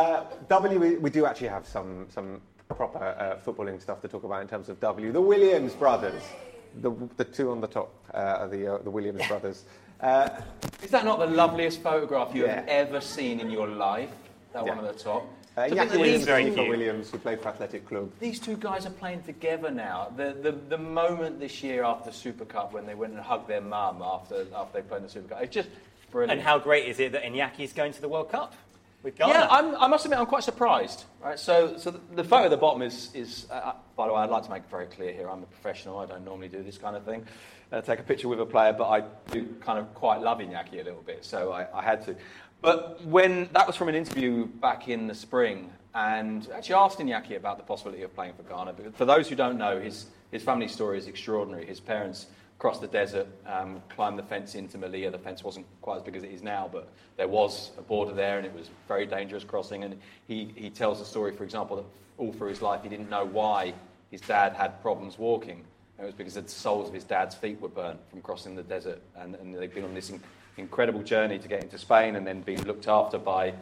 We do actually have some proper footballing stuff to talk about in terms of W. The Williams brothers, the two on the top are the Williams brothers. Is that not the loveliest photograph you have ever seen in your life? That one at the top. Iñaki Williams and Nico Williams, who play for Athletic Club. These two guys are playing together now. The moment this year after the Super Cup when they went and hugged their mum after they played in the Super Cup, it's just brilliant. And how great is it that Iñaki's going to the World Cup with Ghana? Yeah, I must admit I'm quite surprised. Right, so the photo at the bottom is by the way, I'd like to make it very clear here, I'm a professional. I don't normally do this kind of thing. Take a picture with a player, but I do kind of quite love Iñaki a little bit, so I had to. But when that was from an interview back in the spring, and actually asked Iñaki about the possibility of playing for Ghana. Because for those who don't know, his family story is extraordinary. His parents crossed the desert, climbed the fence into Melilla. The fence wasn't quite as big as it is now, but there was a border there, and it was a very dangerous crossing. And he tells the story, for example, that all through his life he didn't know why his dad had problems walking. And it was because the soles of his dad's feet were burnt from crossing the desert, and they've been on this incredible journey to get into Spain, and then being looked after by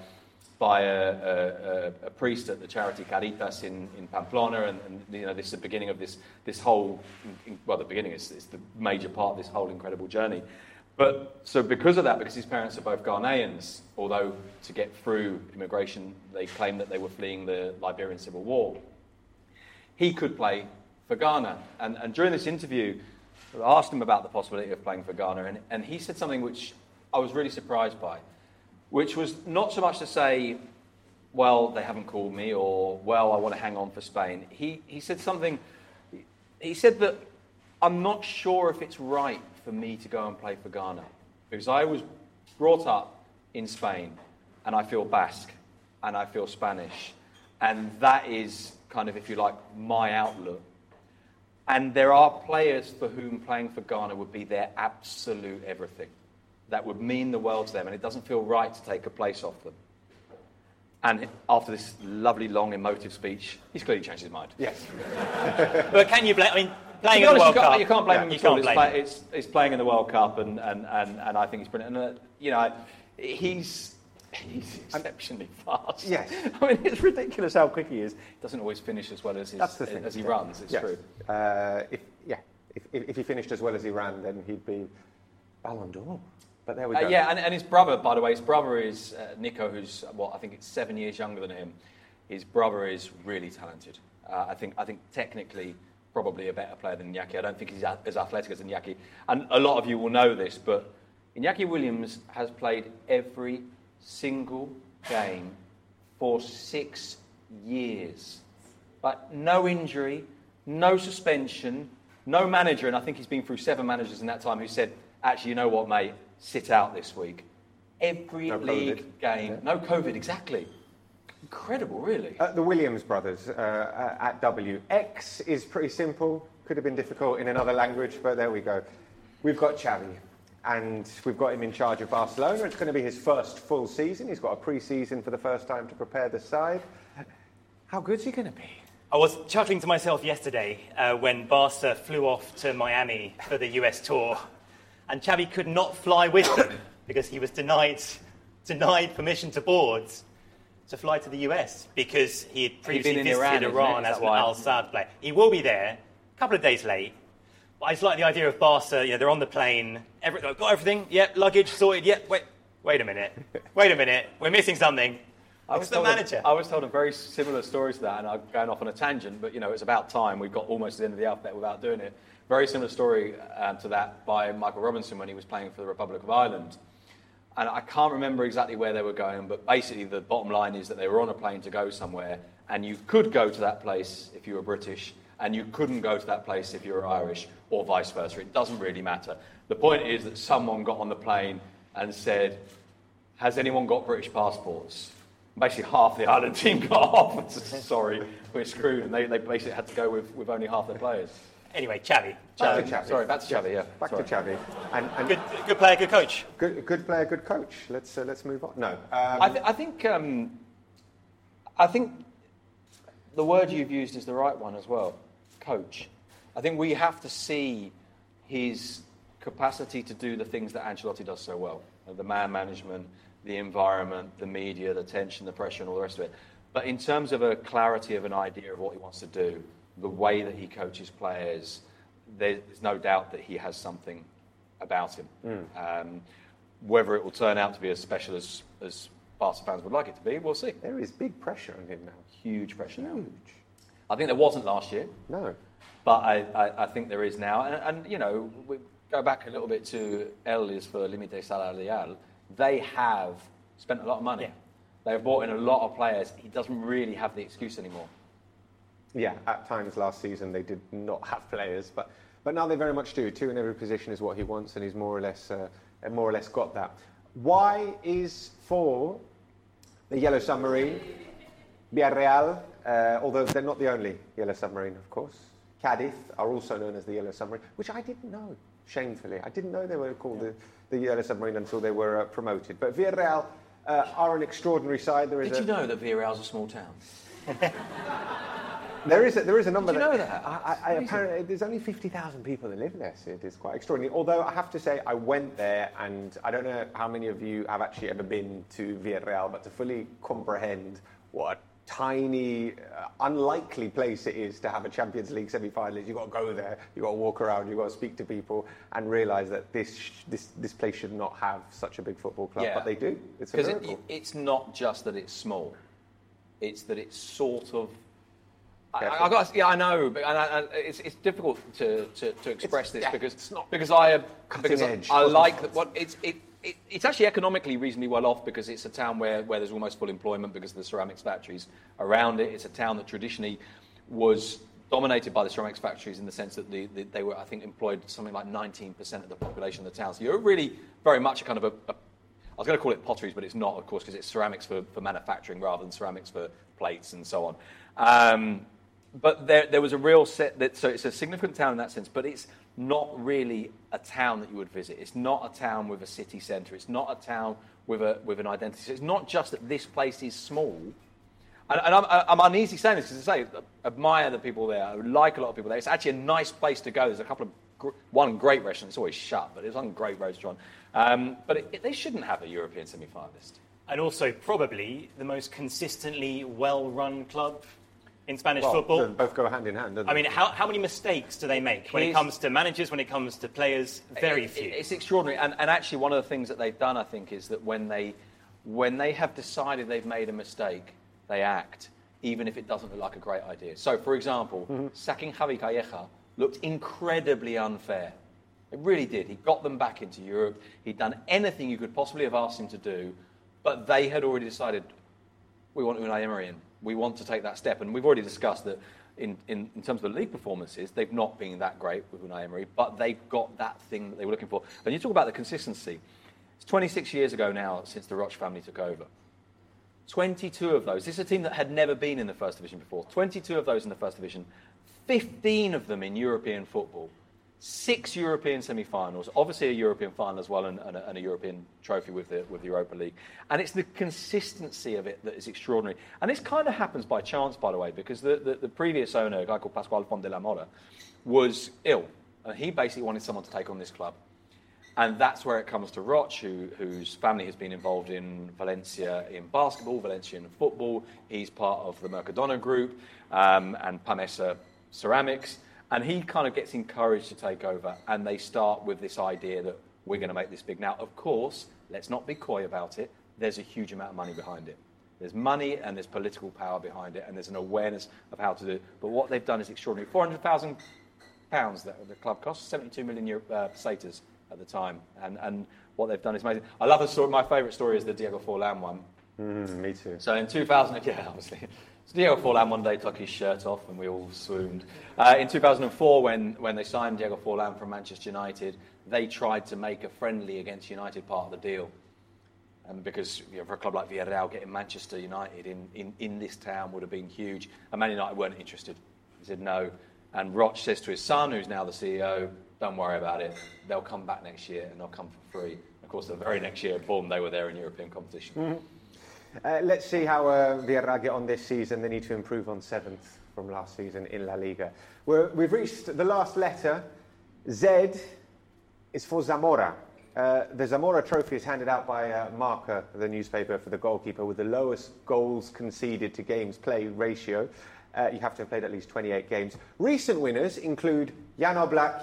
a priest at the charity Caritas in Pamplona, and you know, this is the beginning of this whole, well, the beginning is the major part of this whole incredible journey. But so because of that, because his parents are both Ghanaians, although to get through immigration they claim that they were fleeing the Liberian Civil War, he could play for Ghana. And during this interview, I asked him about the possibility of playing for Ghana, and he said something which I was really surprised by, which was not so much to say, well, they haven't called me, or, well, I want to hang on for Spain. He said something, he said that I'm not sure if it's right for me to go and play for Ghana, because I was brought up in Spain, and I feel Basque, and I feel Spanish, and that is kind of, if you like, my outlook. And there are players for whom playing for Ghana would be their absolute everything. That would mean the world to them, and it doesn't feel right to take a place off them. And after this lovely, long, emotive speech, he's clearly changed his mind. Yes. But can you blame? I mean, playing in the World Cup, you can't blame him. You can't blame him. It's playing in the World Cup, and I think he's brilliant. And you know, he's exceptionally fast. Yes. I mean, it's ridiculous how quick he is. He doesn't always finish as well as he runs. It's true. If he finished as well as he ran, then he'd be Ballon d'Or. But there we go. Yeah, and his brother, by the way, his brother is Nico, who's, I think it's 7 years younger than him. His brother is really talented. I think technically probably a better player than Iñaki. I don't think he's as athletic as Iñaki. And a lot of you will know this, but Iñaki Williams has played every single game for 6 years. But no injury, no suspension, no manager, and I think he's been through 7 managers in that time who said, actually, you know what, mate, sit out this week. Every league game. No COVID, exactly. Incredible, really. The Williams brothers at W. X is pretty simple. Could have been difficult in another language, but there we go. We've got Xavi, and we've got him in charge of Barcelona. It's going to be his first full season. He's got a pre-season for the first time to prepare the side. How good's he going to be? I was chuckling to myself yesterday when Barca flew off to Miami for the US tour, and Xavi could not fly with them because he was denied permission to board to fly to the US because he had previously visited Iran as an Al Sadd player. He will be there, a couple of days late. But I just like the idea of Barca, they're on the plane, got everything, yep, luggage sorted, yep, wait a minute, we're missing something. I was told a very similar story to that, and I'm going off on a tangent, but it's about time. We've got almost to the end of the alphabet without doing it. Very similar story to that by Michael Robinson when he was playing for the Republic of Ireland. And I can't remember exactly where they were going, but basically the bottom line is that they were on a plane to go somewhere, and you could go to that place if you were British, and you couldn't go to that place if you were Irish, or vice versa. It doesn't really matter. The point is that someone got on the plane and said, has anyone got British passports? Basically half the Ireland team got off. Sorry, we're screwed. And they basically had to go with only half their players. Anyway, Xavi. Sorry, back to Xavi, yeah. Back to Xavi. And good player, good coach. Good player, good coach. Let's move on. No. I think the word you've used is the right one as well. Coach. I think we have to see his capacity to do the things that Ancelotti does so well. The man management, the environment, the media, the tension, the pressure, and all the rest of it. But in terms of a clarity of an idea of what he wants to do, the way that he coaches players, there's no doubt that he has something about him. Whether it will turn out to be as special as Barca fans would like it to be, we'll see. There is big pressure on him now. Huge pressure now. I think there wasn't last year. No. But I think there is now. And we go back a little bit to Elis for Límite Salarial. They have spent a lot of money. Yeah. They have brought in a lot of players. He doesn't really have the excuse anymore. Yeah, at times last season they did not have players, but now they very much do. 2 in every position is what he wants, and he's more or less got that. Why is for the Yellow Submarine, Villarreal, although they're not the only Yellow Submarine, of course. Cadiz are also known as the Yellow Submarine, which I didn't know. Shamefully, I didn't know they were called the Yellow Submarine until they were promoted. But Villarreal are an extraordinary side. Did you know that Villarreal's a small town? There is a number. Did you know that? Apparently, there's only 50,000 people that live there, so it is quite extraordinary. Although I have to say, I went there, and I don't know how many of you have actually ever been to Villarreal, but to fully comprehend what a tiny, unlikely place it is to have a Champions League semi-final, you've got to go there, you've got to walk around, you've got to speak to people, and realise that this place should not have such a big football club, but they do. It's a miracle. It's not just that it's small; it's that it's sort of. I know, but it's difficult to express this because I like that. What it's actually economically reasonably well off because it's a town where there's almost full employment because of the ceramics factories around it. It's a town that traditionally was dominated by the ceramics factories in the sense that they were, I think, employed something like 19% of the population of the town. So you're really very much a kind of a I was going to call it potteries, but it's not, of course, because it's ceramics for manufacturing rather than ceramics for plates and so on. But there was a real so it's a significant town in that sense, but it's not really a town that you would visit. It's not a town with a city centre. It's not a town with an identity. So it's not just that this place is small. And I'm uneasy saying this because I admire the people there. I like a lot of people there. It's actually a nice place to go. There's a couple of one great restaurant. It's always shut, but it's one great restaurant. But they shouldn't have a European semi-finalist. And also probably the most consistently well-run club in Spanish Well, football. they both go hand in hand, don't they? I mean, how many mistakes do they make when it comes to managers, when it comes to players? Very few. It's extraordinary. And actually, one of the things that they've done, I think, is that when they have decided they've made a mistake, they act, even if it doesn't look like a great idea. So, for example, sacking Javi Calleja looked incredibly unfair. It really did. He got them back into Europe. He'd done anything you could possibly have asked him to do, but they had already decided, we want Unai Emery in. We want to take that step. And we've already discussed that in terms of the league performances, they've not been that great with Unai Emery, but they've got that thing that they were looking for. And you talk about the consistency. It's 26 years ago now since the Roche family took over. 22 of those, this is a team that had never been in the First Division before, 22 of those in the First Division, 15 of them in European football, 6 European semi-finals, obviously a European final as well, and a European trophy with the Europa League. And it's the consistency of it that is extraordinary. And this kind of happens by chance, by the way, because the previous owner, a guy called Pascual Font de la Mora, was ill. And he basically wanted someone to take on this club. And that's where it comes to Roch, whose family has been involved in Valencia in basketball, Valencia in football. He's part of the Mercadona Group and Pamesa Ceramics. And he kind of gets encouraged to take over. And they start with this idea that we're going to make this big. Now, of course, let's not be coy about it. There's a huge amount of money behind it. There's money and there's political power behind it. And there's an awareness of how to do it. But what they've done is extraordinary. £400,000 that the club costs, 72 million pesetas at the time, and what they've done is amazing. I love the story. My favourite story is the Diego Forlan one. Me too. So in 2000, yeah, obviously, so Diego Forlan one day took his shirt off, and we all swooned. In 2004, when they signed Diego Forlan from Manchester United, they tried to make a friendly against United part of the deal, and because for a club like Villarreal, getting Manchester United in this town would have been huge, and Man United weren't interested. He said no, and Roch says to his son, who's now the CEO, don't worry about it. They'll come back next year and they'll come for free. Of course, the very next year, boom, they were there in European competition. Let's see how Villarreal get on this season. They need to improve on 7th from last season in La Liga. We've reached the last letter. Z is for Zamora. The Zamora trophy is handed out by Marca, the newspaper, for the goalkeeper with the lowest goals conceded to games played ratio. You have to have played at least 28 games. Recent winners include Jan Oblak,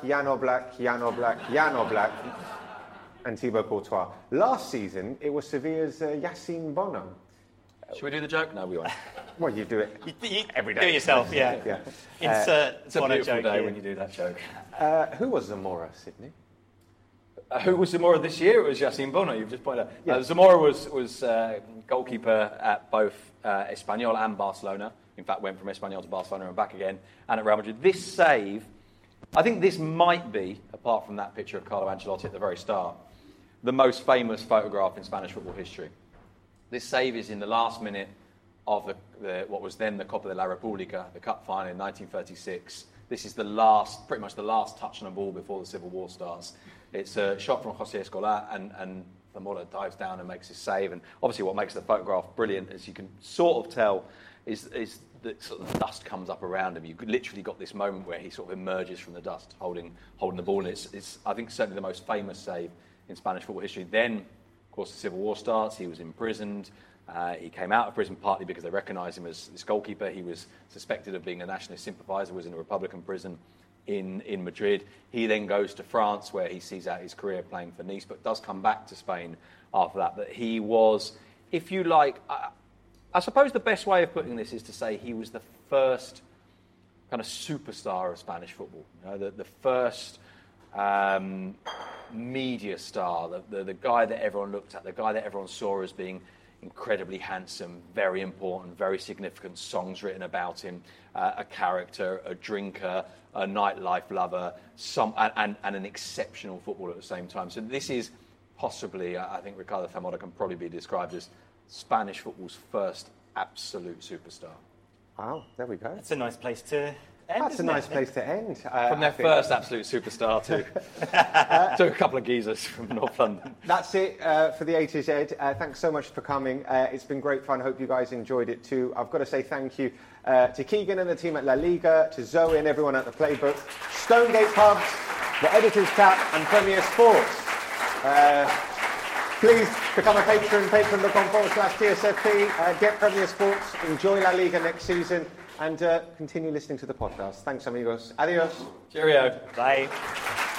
and Thibaut Courtois. Last season, it was Sevilla's Yassine Bono. Should we do the joke? No, we won't. Well, you do it every day. Do it yourself, yeah. Yeah. Insert It's a Bono beautiful joke day here. when you do that joke. Who was Zamora, Sydney? Who was Zamora this year? It was Yassine Bono, you've just pointed out. Yeah. Zamora was goalkeeper at both Espanyol and Barcelona. In fact, went from Espanyol to Barcelona and back again, and at Real Madrid. This save, I think this might be, apart from that picture of Carlo Ancelotti at the very start, the most famous photograph in Spanish football history. This save is in the last minute of what was then the Copa de la República, the cup final in 1936. This is pretty much the last touch on a ball before the Civil War starts. It's a shot from José Escolar, and Zamora dives down and makes his save. And obviously what makes the photograph brilliant, as you can sort of tell, is that sort of dust comes up around him. You've literally got this moment where he sort of emerges from the dust holding the ball. And it's I think, certainly the most famous save in Spanish football history. Then, of course, the Civil War starts. He was imprisoned. He came out of prison partly because they recognised him as this goalkeeper. He was suspected of being a nationalist sympathiser, was in a Republican prison in Madrid. He then goes to France, where he sees out his career playing for Nice, but does come back to Spain after that. But he was, if you like... I suppose the best way of putting this is to say he was the first kind of superstar of Spanish football. You know, the first media star, the guy that everyone looked at, the guy that everyone saw as being incredibly handsome, very important, very significant, songs written about him, a character, a drinker, a nightlife lover, and an exceptional footballer at the same time. So this is possibly, I think Ricardo Zamora can probably be described as Spanish football's first absolute superstar. Wow, there we go. That's a nice place to end. That's a nice place to end. From their first absolute superstar to a couple of geezers from North London. That's it for the A to Z. Thanks so much for coming. It's been great fun. Hope you guys enjoyed it too. I've got to say thank you to Keegan and the team at La Liga, to Zoe and everyone at the Playbook, Stonegate Pubs, the Editor's Tap and Premier Sports. Please become a patron, patreon.com/TSFP. Get Premier Sports. Enjoy La Liga next season. and continue listening to the podcast. Thanks, amigos. Adios. Cheerio. Bye.